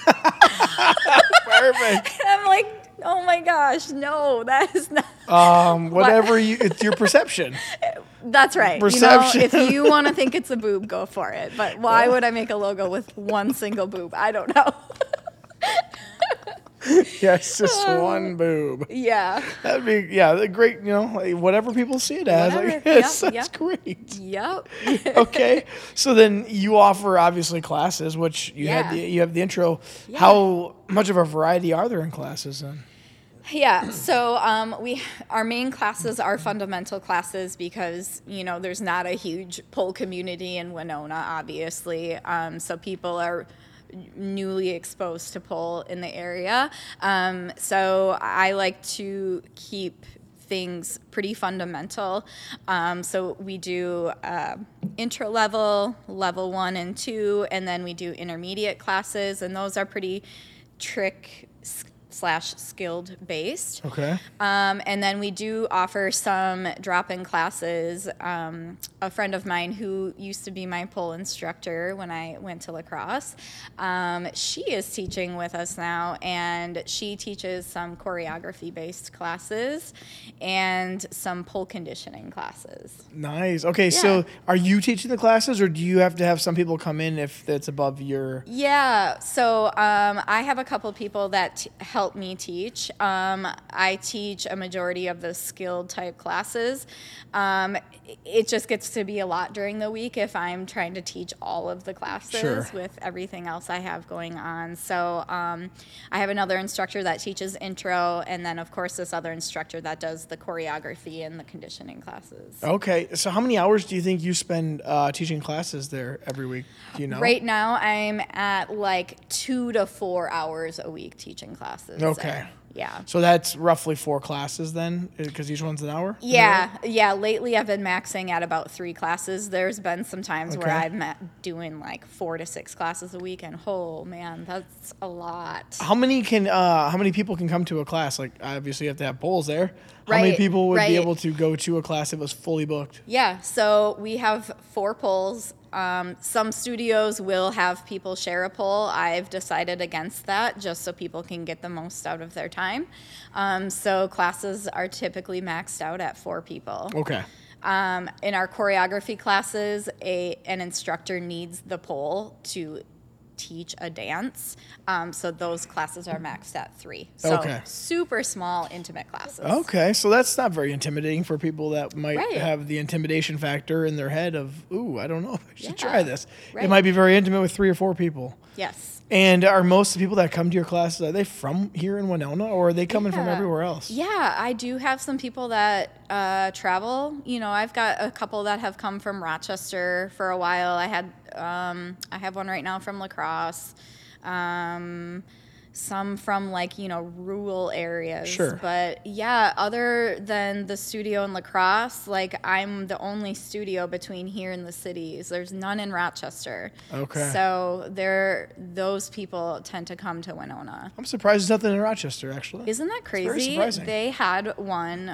Perfect. And I'm like, oh my gosh, no, that is not. It's your perception. That's right. Perception. You know, if you want to think it's a boob, go for it. But why would I make a logo with one single boob? I don't know. Yes, just one boob. Yeah. That'd be great. You know, like whatever people see it as. Whatever. That's great. Yep. Okay, so then you offer obviously classes, which you have the intro. Yeah. How much of a variety are there in classes then? Yeah, so our main classes are fundamental classes because, you know, there's not a huge pole community in Winona, obviously. So people are newly exposed to pole in the area. So I like to keep things pretty fundamental. So we do intro level, level 1 and 2, and then we do intermediate classes, and those are pretty trick/skilled based. Okay. And then we do offer some drop-in classes. A friend of mine who used to be my pole instructor when I went to lacrosse, she is teaching with us now, and she teaches some choreography-based classes and some pole conditioning classes. Nice. Okay, so are you teaching the classes, or do you have to have some people come in if it's above your... Yeah, so I have a couple people that help help me teach. I teach a majority of the skilled type classes. It just gets to be a lot during the week if I'm trying to teach all of the classes Sure. with everything else I have going on. So I have another instructor that teaches intro, and then of course this other instructor that does the choreography and the conditioning classes. Okay, so how many hours do you think you spend teaching classes there every week? Do you know? Right now I'm at like 2 to 4 hours a week teaching classes. Okay. there. Yeah. So that's roughly 4 classes then, because each one's an hour? Is that right? Yeah. Lately, I've been maxing at about 3 classes. There's been some times where Okay. doing like 4 to 6 classes a week, and oh man, that's a lot. How many people can come to a class? Like, obviously you have to have polls there. How many Right, people would right. be able to go to a class that was fully booked? Yeah, so we have 4 polls. Some studios will have people share a poll. I've decided against that just so people can get the most out of their time. So classes are typically maxed out at 4 people. Okay. In our choreography classes, an instructor needs the pole to teach a dance. So those classes are maxed at 3. So Okay. super small, intimate classes. Okay, so that's not very intimidating for people that might Right. have the intimidation factor in their head of, ooh, I don't know if I should try Yeah, this. It right. might be very intimate with 3 or 4 people. Yes. And are most of the people that come to your classes, are they from here in Winona, or are they coming from Yeah. everywhere else? Yeah, I do have some people that travel. You know, I've got a couple that have come from Rochester for a while. I have one right now from La Crosse. Some from rural areas. Sure. But yeah, other than the studio in La Crosse, I'm the only studio between here and the cities. There's none in Rochester. Okay. So those people tend to come to Winona. I'm surprised there's nothing in Rochester, actually. Isn't that crazy? very surprising. They had one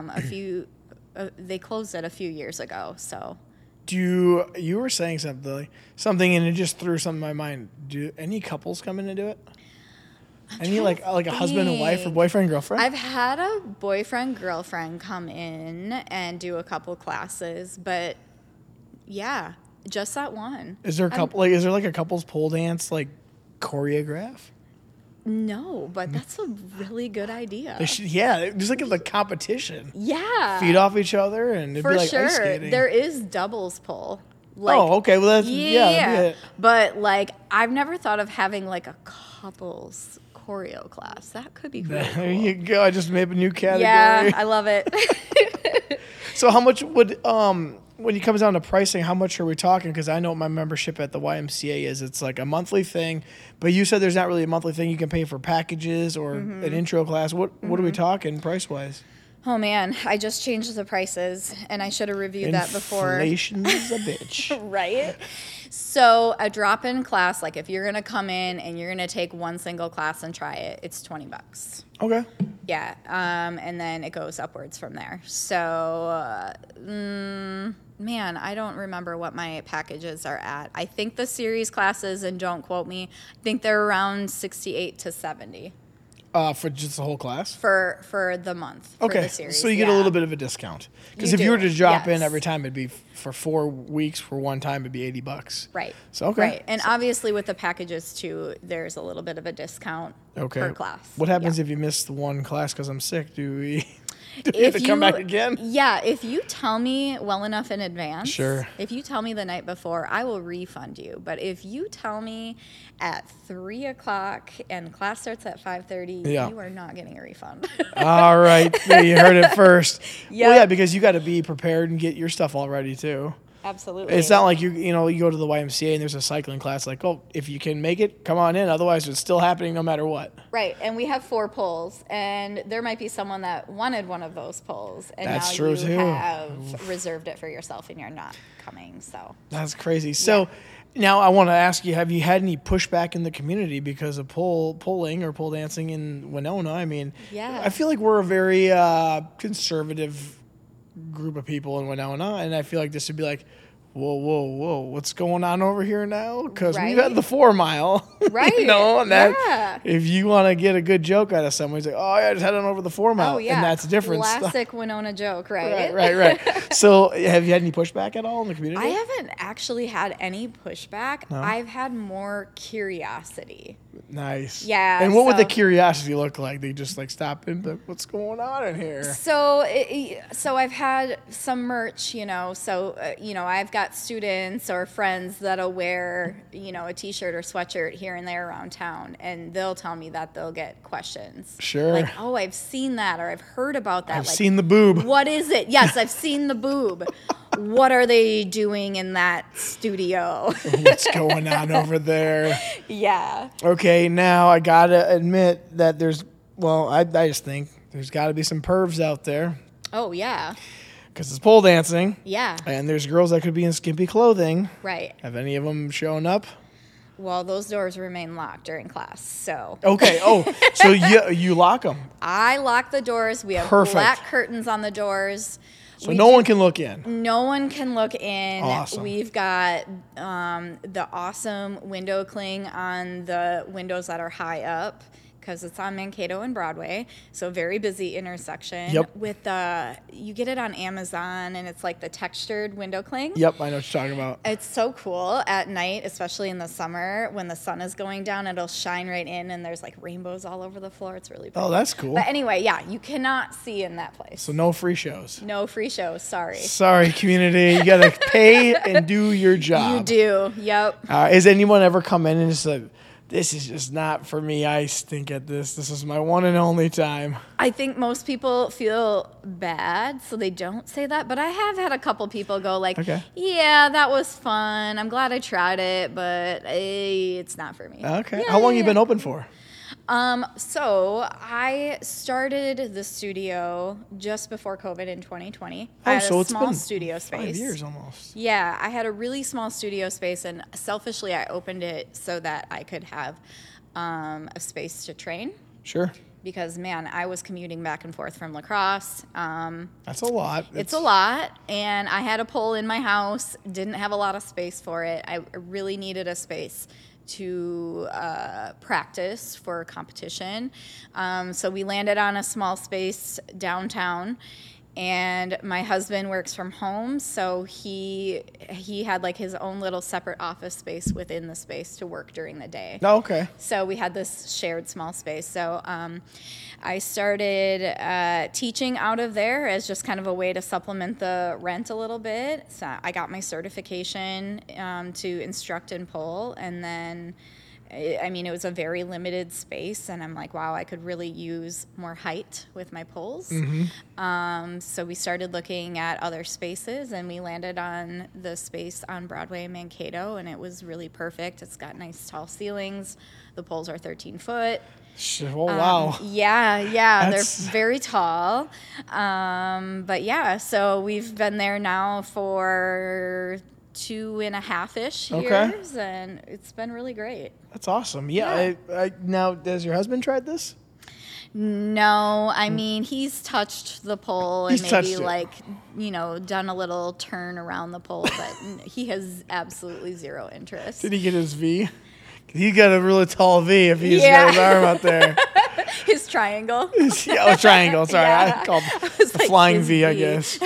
they closed it a few years ago. So You were saying something, and it just threw something in my mind. Do any couples come in and do it? Any like a husband and wife or think. boyfriend and girlfriend? I've had a boyfriend girlfriend come in and do a couple classes, but yeah, just that one. Is there a couple? Is there like a couples pole dance choreograph? No, but that's a really good idea. They should, yeah, just like a competition. Yeah, Feed off each other, and it'd for be like sure. ice skating. There is doubles pole. Okay, well that's Yeah, that'd be it. but I've never thought of having a couples choreo class. That could be really There cool. you go. I just made a new category. Yeah, I love it. So how much would when it comes down to pricing, how much are we talking? Because I know what my membership at the YMCA is. It's like a monthly thing, but you said there's not really a monthly thing. You can pay for packages or Mm-hmm. an intro class. What are we talking price wise? Oh man, I just changed the prices, and I should have reviewed that before. Inflation's a bitch. Right? So a drop-in class, if you're gonna come in and you're gonna take one single class and try it, it's $20. Okay. Yeah, and then it goes upwards from there. So, man, I don't remember what my packages are at. I think the series classes, and don't quote me, I think they're around 68 to 70 For just the whole class. for the month. For Okay, the series. so you get a little bit of a discount. Because You if you were do, to drop in yes. every time, it'd be for 4 weeks. For one time, it'd be $80. Right. So okay. Right, and obviously with the packages too, there's a little bit of a discount Okay. per class. What happens Yeah. if you miss the one class because I'm sick? Do we have to come back again? Yeah, if you tell me well enough in advance, Sure. If you tell me the night before, I will refund you. But if you tell me at 3:00 and class starts at 5:30, Yeah. you are not getting a refund. All right. Yeah, you heard it first. Yep. Well, yeah, because you got to be prepared and get your stuff all ready too. Absolutely. It's not like you go to the YMCA and there's a cycling class if you can make it, come on in. Otherwise, it's still happening no matter what. Right, and we have 4 poles, and there might be someone that wanted one of those poles, and That's now true, you too. have reserved it for yourself, and you're not coming. So That's crazy. So now I want to ask you, have you had any pushback in the community because of polling or pole dancing in Winona? I mean, Yeah. I feel like we're a very conservative group of people in Winona, and I feel like this would be like, whoa, what's going on over here now? Because we've Right. had the 4 mile, Right. and that Yeah. if you want to get a good joke out of someone, he's like, oh yeah, I just had on over the 4 mile, oh yeah, and that's different stuff. classic Winona joke, right? Right. So have you had any pushback at all in the community? I haven't actually had any pushback. No? I've had more curiosity. Nice. Yeah, And what would the so- curiosity look like? They just like stop in, like, what's going on in here? So, so I've had some merch, So, I've got students or friends that'll wear, a T-shirt or sweatshirt here and there around town, and they'll tell me that they'll get questions. Sure. Like, oh, I've seen that, or I've heard about that. I've like, seen the boob. What is it? Yes, I've seen the boob. What are they doing in that studio? What's going on over there? Yeah. Okay, now I gotta admit that I just think there's got to be some pervs out there Oh, yeah. because it's pole dancing, Yeah. and there's girls that could be in skimpy clothing. Right. Have any of them shown up? Well, those doors remain locked during class, so. Okay. Oh, so you lock them, I lock the doors. We have Perfect. black curtains on the doors. so no one can look in. No one can look in. Awesome. We've got the awesome window cling on the windows that are high up because it's on Mankato and Broadway, so very busy intersection. Yep. With you get it on Amazon, and it's like the textured window cling. Yep, I know what you're talking about. It's so cool at night, especially in the summer when the sun is going down. It'll shine right in, and there's like rainbows all over the floor. It's really pretty. Oh, that's cool. But anyway, yeah, you cannot see in that place. So no free shows. No free shows. Sorry. Sorry, community. You gotta pay and do your job. You do. Yep. Has anyone ever come in and just said, "This is just not for me. I stink at this. This is my one and only time"? I think most people feel bad, so they don't say that. But I have had a couple people go like, Okay. "Yeah, that was fun. I'm glad I tried it, but it's not for me." Okay. Yeah, How long yeah, you been yeah. open for? So I started the studio just before COVID in 2020. Oh, I had so a it's small been studio space. 5 years almost. Yeah, I had a really small studio space, and selfishly, I opened it so that I could have a space to train. Sure. Because man, I was commuting back and forth from La Crosse. That's a lot. It's a lot, and I had a pole in my house. Didn't have a lot of space for it. I really needed a space to practice for competition. So we landed on a small space downtown. And my husband works from home, so he had like his own little separate office space within the space to work during the day. Oh, okay. So we had this shared small space. So I started teaching out of there as just kind of a way to supplement the rent a little bit. So I got my certification to instruct and pole, and then it was a very limited space, and I'm like, wow, I could really use more height with my poles. So we started looking at other spaces, and we landed on the space on Broadway in Mankato, and it was really perfect. It's got nice tall ceilings. The poles are 13 foot. Oh, wow. Yeah, That's- they're very tall. But yeah, so we've been there now for 2.5-ish Okay. years, and it's been really great. That's awesome. Yeah. Now, has your husband tried this? No, I mean, he's touched the pole and He's touched maybe it. done a little turn around the pole, but he has absolutely zero interest. Did he get his V? He got a really tall V if he's Yeah. got his arm out there. His triangle. Triangle. Sorry, Yeah. I called was the like, flying his V, I V. guess.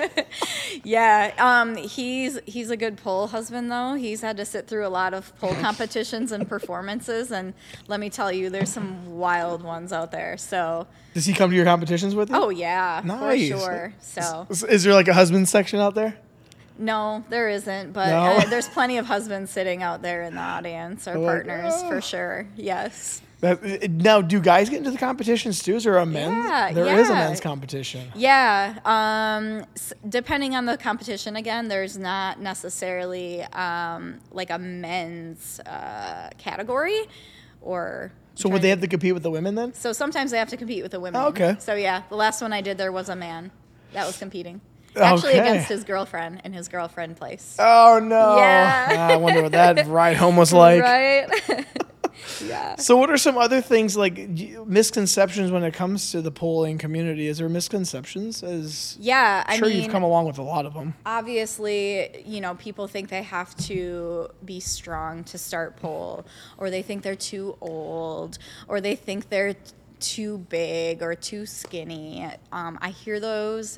Yeah, he's a good pole husband though. He's had to sit through a lot of pole competitions and performances, and let me tell you, there's some wild ones out there. So, Does he come to your competitions with you? oh yeah, Nice. for sure. So, Is there like a husband section out there? no, there isn't, but No? there's plenty of husbands sitting out there in the audience or Like, partners oh. for sure. Yes. Now, do guys get into the competitions too? Is there a men's? Yeah, There is a yeah. men's competition. Yeah, depending on the competition, again, there's not necessarily like a men's category, or So would they have to compete with the women then? so sometimes they have to compete with the women. Oh, okay. So yeah, the last one I did, there was a man that was competing, actually Okay. against his girlfriend, and his girlfriend placed. Oh no! Yeah. I wonder what that ride home was like. Right? Yeah. So, what are some other things like misconceptions when it comes to the polling community? Is there misconceptions? Yeah, I Sure, mean, you've come along with a lot of them. obviously, people think they have to be strong to start pole, or they think they're too old, or they think they're too big or too skinny. I hear those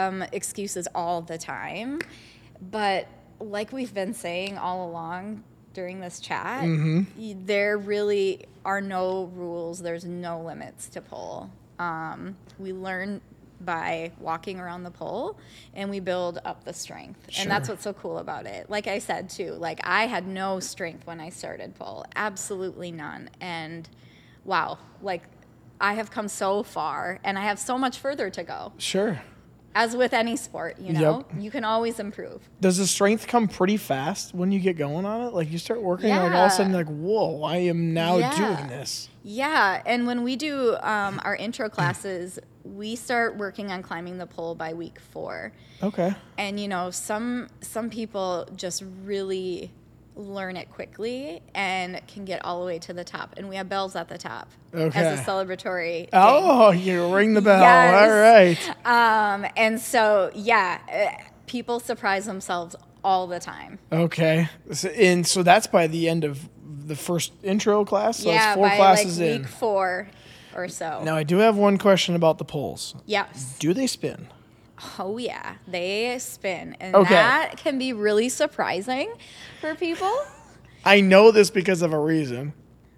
excuses all the time, but like we've been saying all along, during this chat, Mm-hmm. there really are no rules. There's no limits to pole. We learn by walking around the pole, and we build up the strength. Sure. And that's what's so cool about it. Like I said, too, like I had no strength when I started pole. Absolutely none. And wow, like I have come so far, and I have so much further to go. Sure. As with any sport, you know, Yep. you can always improve. Does the strength come pretty fast when you get going on it? Like you start working, like all of a sudden, Yeah. like, whoa, I am now Yeah. doing this. Yeah, and when we do our intro classes, we start working on climbing the pole by week 4. Okay. And you know, some people just really learn it quickly and can get all the way to the top. And we have bells at the top Okay. as a celebratory thing. Oh, you ring the bell. Yes. All right. And so, yeah, people surprise themselves all the time. Okay. So that's by the end of the first intro class? So Yeah, it's 4 by classes like in. week 4 or so. Now, I do have one question about the poles. Yes. Do they spin? Oh, yeah. They spin. And Okay. that can be really surprising for people. I know this because of a reason.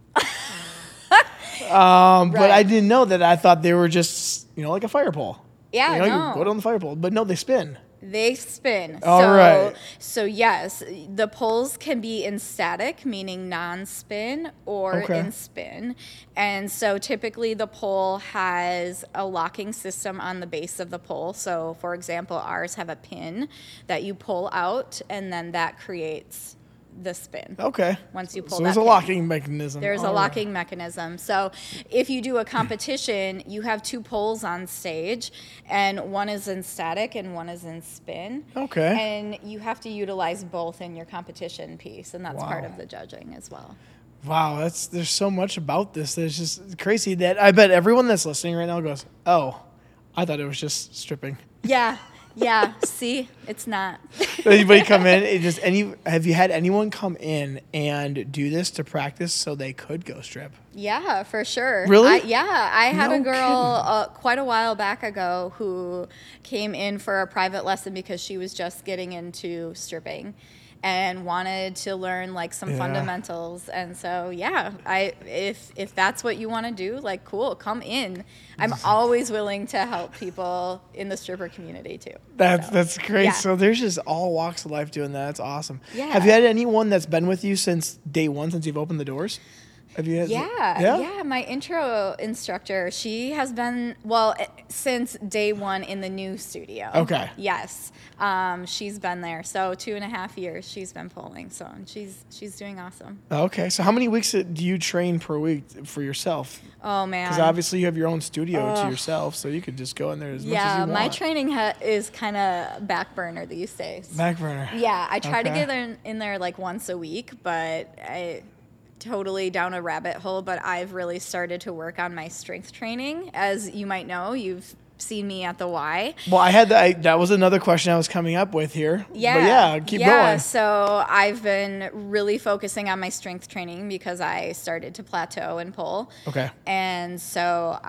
But I didn't know that. I thought they were just, like a fire pole. Yeah, You no. go down the fire pole. But no, they spin. They spin. All right. So yes, the poles can be in static, meaning non-spin, or Okay. in spin. And so typically the pole has a locking system on the base of the pole. So for example, ours have a pin that you pull out, and then that creates the spin. Okay. Once you pull so that there's a pin. locking mechanism. There's a All right. locking mechanism. So if you do a competition, you have 2 poles on stage, and one is in static and one is in spin. Okay. And you have to utilize both in your competition piece, and that's part Wow. of the judging as well. Wow, there's so much about this. There's just crazy that I bet everyone that's listening right now goes, "Oh, I thought it was just stripping." Yeah. Yeah. See, it's not. Anybody come in? Have you had anyone come in and do this to practice so they could go strip? Yeah, for sure. Really? I had No a girl quite a while back ago who came in for a private lesson because she was just getting into stripping and wanted to learn like some Yeah. fundamentals. And so, yeah, if that's what you want to do, like, cool, come in. I'm always willing to help people in the stripper community too. That's great. yeah. So there's just all walks of life doing that. That's awesome. Yeah. Have you had anyone that's been with you since day one, since you've opened the doors? Have you had? Yeah. My intro instructor, she has been, since day one in the new studio. Okay. Yes. She's been there. So 2.5 years she's been pulling. So and she's doing awesome. Okay. So how many weeks do you train per week for yourself? Oh, man. Because obviously you have your own studio to yourself, so you could just go in there as much as you want. My training is kind of back burner these days. Back burner. Yeah, I try to Okay. get in there like once a week, but I totally down a rabbit hole. But I've really started to work on my strength training. As you might know, you've seen me at the Y. Well, I had that was another question I was coming up with here. Yeah. But yeah, keep going. So I've been really focusing on my strength training because I started to plateau and pull. Okay. And so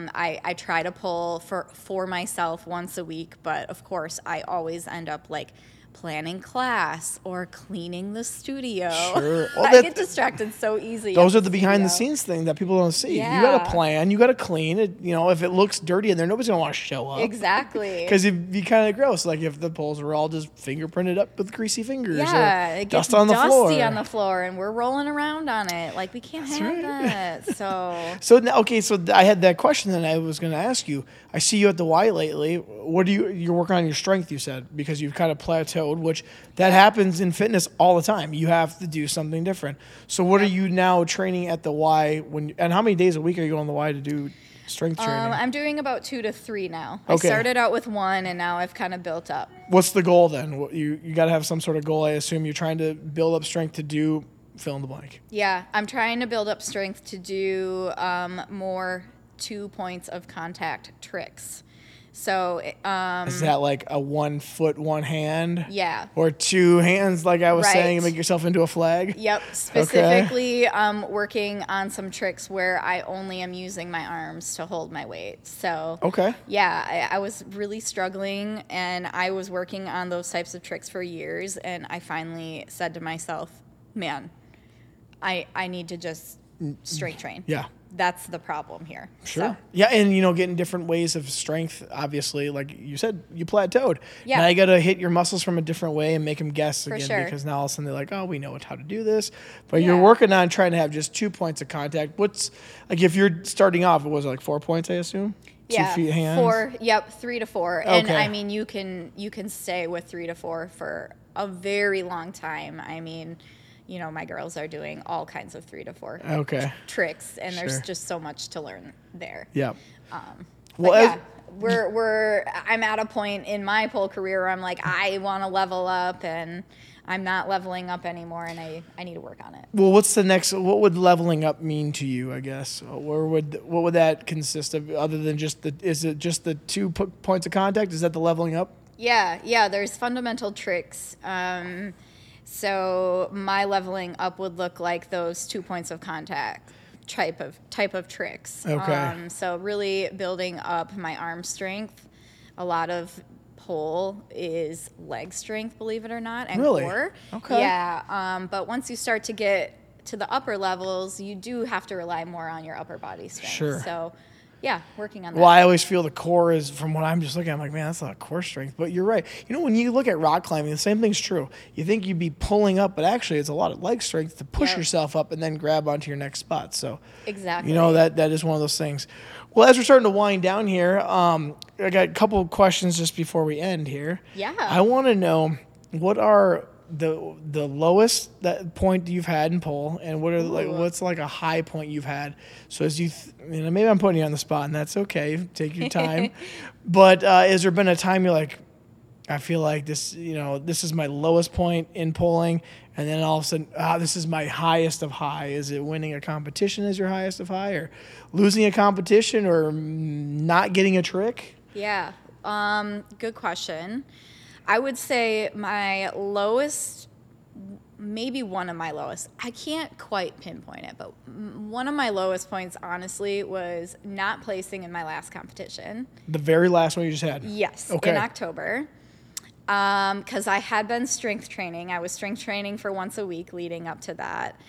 I try to pull for myself once a week, but of course I always end up like planning class or cleaning the studio. Sure. Well, I get distracted so easily. Those at are the behind the studio. scenes thing that people don't see. You got Yeah. to plan. You got to clean it. If it looks dirty in there, nobody's gonna want to show up. Exactly. Because it'd be kind of gross. Like if the poles were all just fingerprinted up with greasy fingers. Yeah, or it gets dust on the dusty floor. on the floor, and we're rolling around on it. Like we can't have right. that. So So I had that question that I was going to ask you. I see you at the Y lately. What do you're working on your strength? You said because you've kind of plateaued, which that happens in fitness all the time. You have to do something different. So what are you now training at the Y and how many days a week are you going to the Y to do strength training? I'm doing about 2 to 3 now. Okay. I started out with 1, and now I've kind of built up. What's the goal then? You got to have some sort of goal. I assume you're trying to build up strength to do fill in the blank. Yeah, I'm trying to build up strength to do more 2 points of contact tricks. So, Is that like a 1 foot, 1 hand? yeah. Or 2 hands, like I was Right. saying, and make yourself into a flag? Yep, specifically working on some tricks where I only am using my arms to hold my weight. So, Okay. yeah, I was really struggling, and I was working on those types of tricks for years, and I finally said to myself, man, I need to just strength train. Yeah. That's the problem here. Sure. So, Yeah, and getting different ways of strength. Obviously, like you said, you plateaued. Yeah. Now you got to hit your muscles from a different way and make them guess again, sure. because now all of a sudden they're like, oh, we know how to do this. But Yeah. you're working on trying to have just 2 points of contact. What's like if you're starting off? Was it like 4 points? I assume. yeah, 2 feet hands. 4. Yep, 3 to 4. And Okay. I mean, you can stay with 3 to 4 for a very long time. I mean, my girls are doing all kinds of 3 to 4 Okay. tricks, and there's Sure. just so much to learn there. Yeah. But as- yeah, I'm at a point in my pole career where I'm like, I want to level up, and I'm not leveling up anymore, and I need to work on it. Well, what's the next? What would leveling up mean to you? I guess, or what would that consist of? Other than just is it just the 2 points of contact? Is that the leveling up? Yeah. There's fundamental tricks. So my leveling up would look like those 2 points of contact type of tricks. Okay. So really building up my arm strength. A lot of pole is leg strength, believe it or not, and Really? core. Okay. Yeah. But once you start to get to the upper levels, you do have to rely more on your upper body strength. Sure. So, yeah, working on that. Well, I always feel the core is, from what I'm just looking at, I'm like, man, that's a lot of core strength. But you're right. When you look at rock climbing, the same thing's true. You think you'd be pulling up, but actually it's a lot of leg strength to push Yep. yourself up and then grab onto your next spot. So, Exactly. that is one of those things. Well, as we're starting to wind down here, I got a couple of questions just before we end here. Yeah. I want to know, what are the lowest point you've had in pole, and what's like a high point you've had? So as maybe I'm putting you on the spot, and that's okay. Take your time. But has there been a time you're like, I feel like this is my lowest point in polling, and then all of a sudden, this is my highest of high? Is it winning a competition as your highest of high, or losing a competition, or not getting a trick? Yeah. Good question. I would say my lowest, maybe one of my lowest, I can't quite pinpoint it, but one of my lowest points, honestly, was not placing in my last competition. The very last one you just had? Yes, Okay. in October. Because I had been strength training. I was strength training for once a week leading up to that.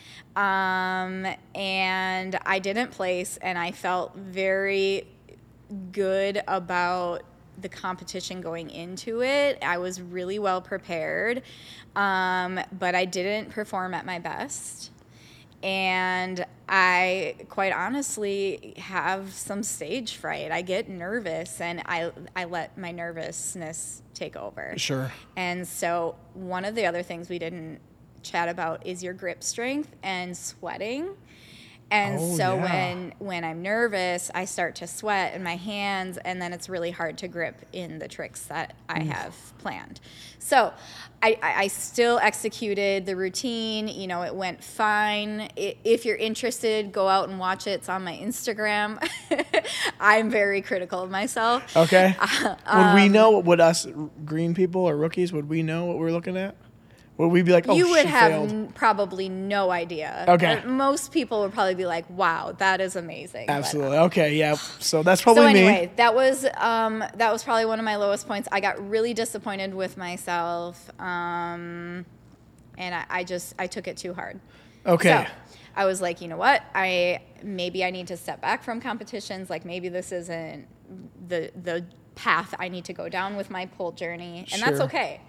And I didn't place, and I felt very good about the competition going into it. I was really well prepared, but I didn't perform at my best. And I quite honestly have some stage fright. I get nervous, and I let my nervousness take over. Sure. And so one of the other things we didn't chat about is your grip strength and sweating. And Oh, so yeah. when I'm nervous, I start to sweat in my hands, and then it's really hard to grip in the tricks that I have planned. So I still executed the routine. It went fine. If you're interested, go out and watch it. It's on my Instagram. I'm very critical of myself. Okay. Would we know, would us green people or rookies, would we know what we're looking at? Would we be like, oh, You would she have failed? probably no idea. Okay. Most people would probably be like, wow, that is amazing. But, Absolutely. Okay, yeah. So that's probably so me. anyway, that was probably one of my lowest points. I got really disappointed with myself, and I took it too hard. Okay. So I was like, you know what? Maybe I need to step back from competitions. Like, maybe this isn't the path I need to go down with my pole journey, and that's Sure. okay.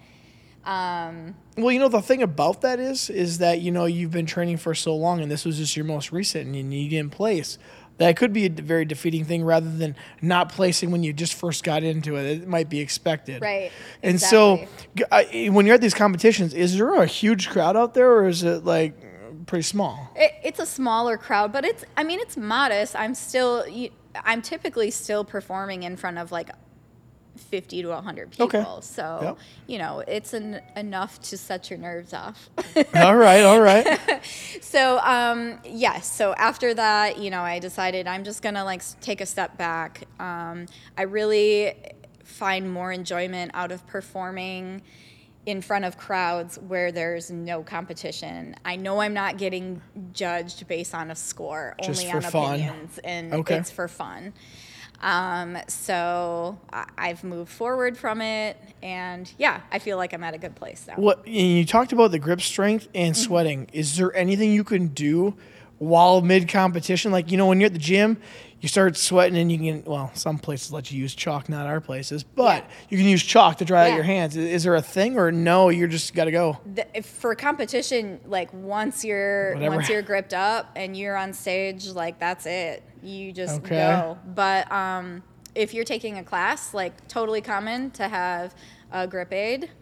Well, the thing about that is that, you've been training for so long, and this was just your most recent, and you didn't place. That could be a very defeating thing, rather than not placing when you just first got into it. It might be expected. Right. And Exactly. so when you're at these competitions, is there a huge crowd out there, or is it like pretty small? It's a smaller crowd, but it's modest. I'm typically still performing in front of like 50 to 100 people. Okay. So, it's enough to set your nerves off. All right. So, yes. So after that, I decided I'm just going to take a step back. I really find more enjoyment out of performing in front of crowds where there's no competition. I know I'm not getting judged based on a score, Just only for on fun. opinions, and Okay. it's for fun. So I've moved forward from it, and yeah, I feel like I'm at a good place now. What you talked about the grip strength and sweating. Is there anything you can do while mid competition? Like, when you're at the gym, you start sweating and you can, well, some places let you use chalk, not our places, but you can use chalk to dry out your hands. Is there a thing, or no, you're just got to go? For competition, like once you're gripped up and you're on stage, like that's it. You just go. But if you're taking a class, like totally common to have a grip aid,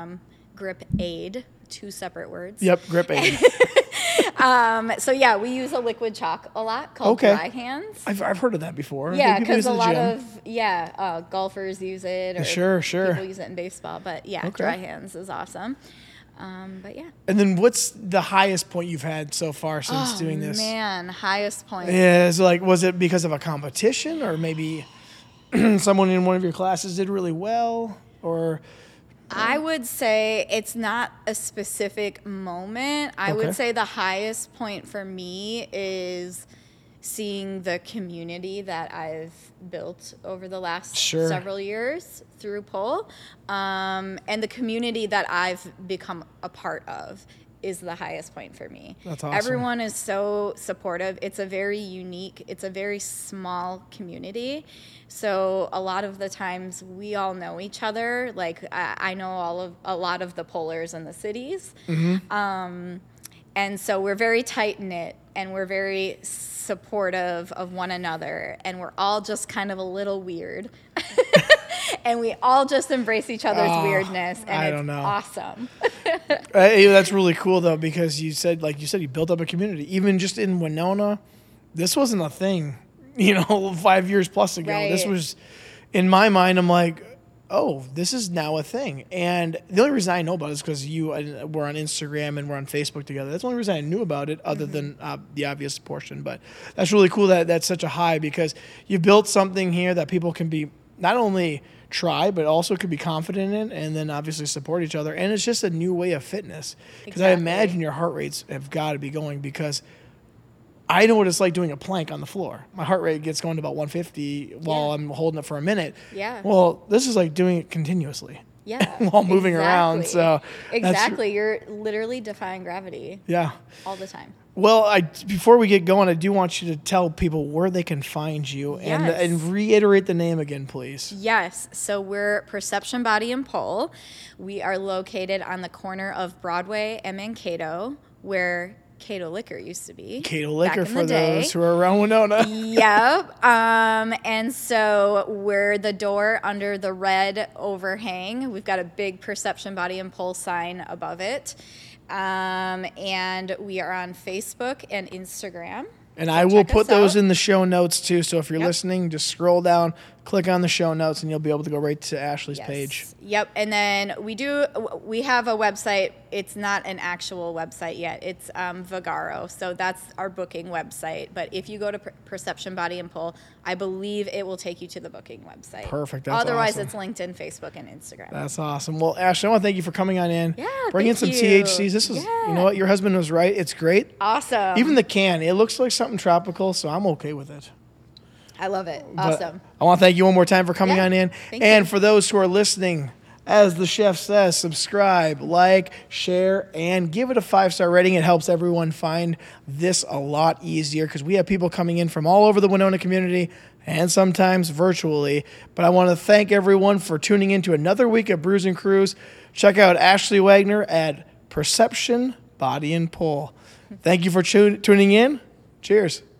two separate words. Yep, grip aid. So yeah, we use a liquid chalk a lot called Dry Hands. I've heard of that before. Yeah, because a lot of golfers use it, or sure. people use it in baseball. But yeah, Dry Hands is awesome. But yeah. And then what's the highest point you've had so far since doing this? Man, highest point. Yeah, so was it because of a competition, or maybe someone in one of your classes did really well, or? I would say it's not a specific moment. I would say the highest point for me is seeing the community that I've built over the last several years through Pole, and the community that I've become a part of is the highest point for me. That's awesome. Everyone is so supportive. It's a very small community. So a lot of the times we all know each other. Like I know a lot of the polers in the cities. Mm-hmm. And so we're very tight knit, and we're very supportive of one another, and we're all just kind of a little weird. And we all just embrace each other's weirdness, and it's awesome. That's really cool though, because you said you built up a community. Even just in Winona, this wasn't a thing, 5 years plus ago. Right. This was, in my mind, I'm like, oh, this is now a thing. And the only reason I know about it is because we're on Instagram and we're on Facebook together. That's the only reason I knew about it, other than the obvious portion. But that's really cool that that's such a high, because you built something here that people can be not only try, but also could be confident in, and then obviously support each other. And it's just a new way of fitness. Because I imagine your heart rates have got to be going, because I know what it's like doing a plank on the floor. My heart rate gets going to about 150 while I'm holding it for a minute. Yeah. Well, this is like doing it continuously. Yeah. While moving around. So exactly. You're literally defying gravity. Yeah. All the time. Well, before we get going, I do want you to tell people where they can find you, and reiterate the name again, please. Yes. So we're Perception Body and Pole. We are located on the corner of Broadway and Mankato, where Cato Liquor used to be. Cato Liquor, for those who are around Winona. Yep. And so we're the door under the red overhang. We've got a big Perception Body and Pole sign above it. And we are on Facebook and Instagram. And I will put those in the show notes too. So if you're listening, just scroll down, click on the show notes, and you'll be able to go right to Ashley's page. Yep. And then we have a website. It's not an actual website yet. It's Vagaro. So that's our booking website. But if you go to Perception Body and Pole, I believe it will take you to the booking website. Perfect. That's Otherwise, awesome. It's LinkedIn, Facebook, and Instagram. That's awesome. Well, Ashley, I want to thank you for coming on in. Yeah, Bring in some THCs. This is, you know what? Your husband was right. It's great. Awesome. Even the can, it looks like something tropical, so I'm okay with it. I love it. Awesome. But I want to thank you one more time for coming on in. Thank you. For those who are listening, as the chef says, subscribe, like, share, and give it a 5-star rating. It helps everyone find this a lot easier, because we have people coming in from all over the Winona community and sometimes virtually. But I want to thank everyone for tuning in to another week of Brews and Crews. Check out Ashley Wagner at Perception Body and Pole. Thank you for tuning in. Cheers.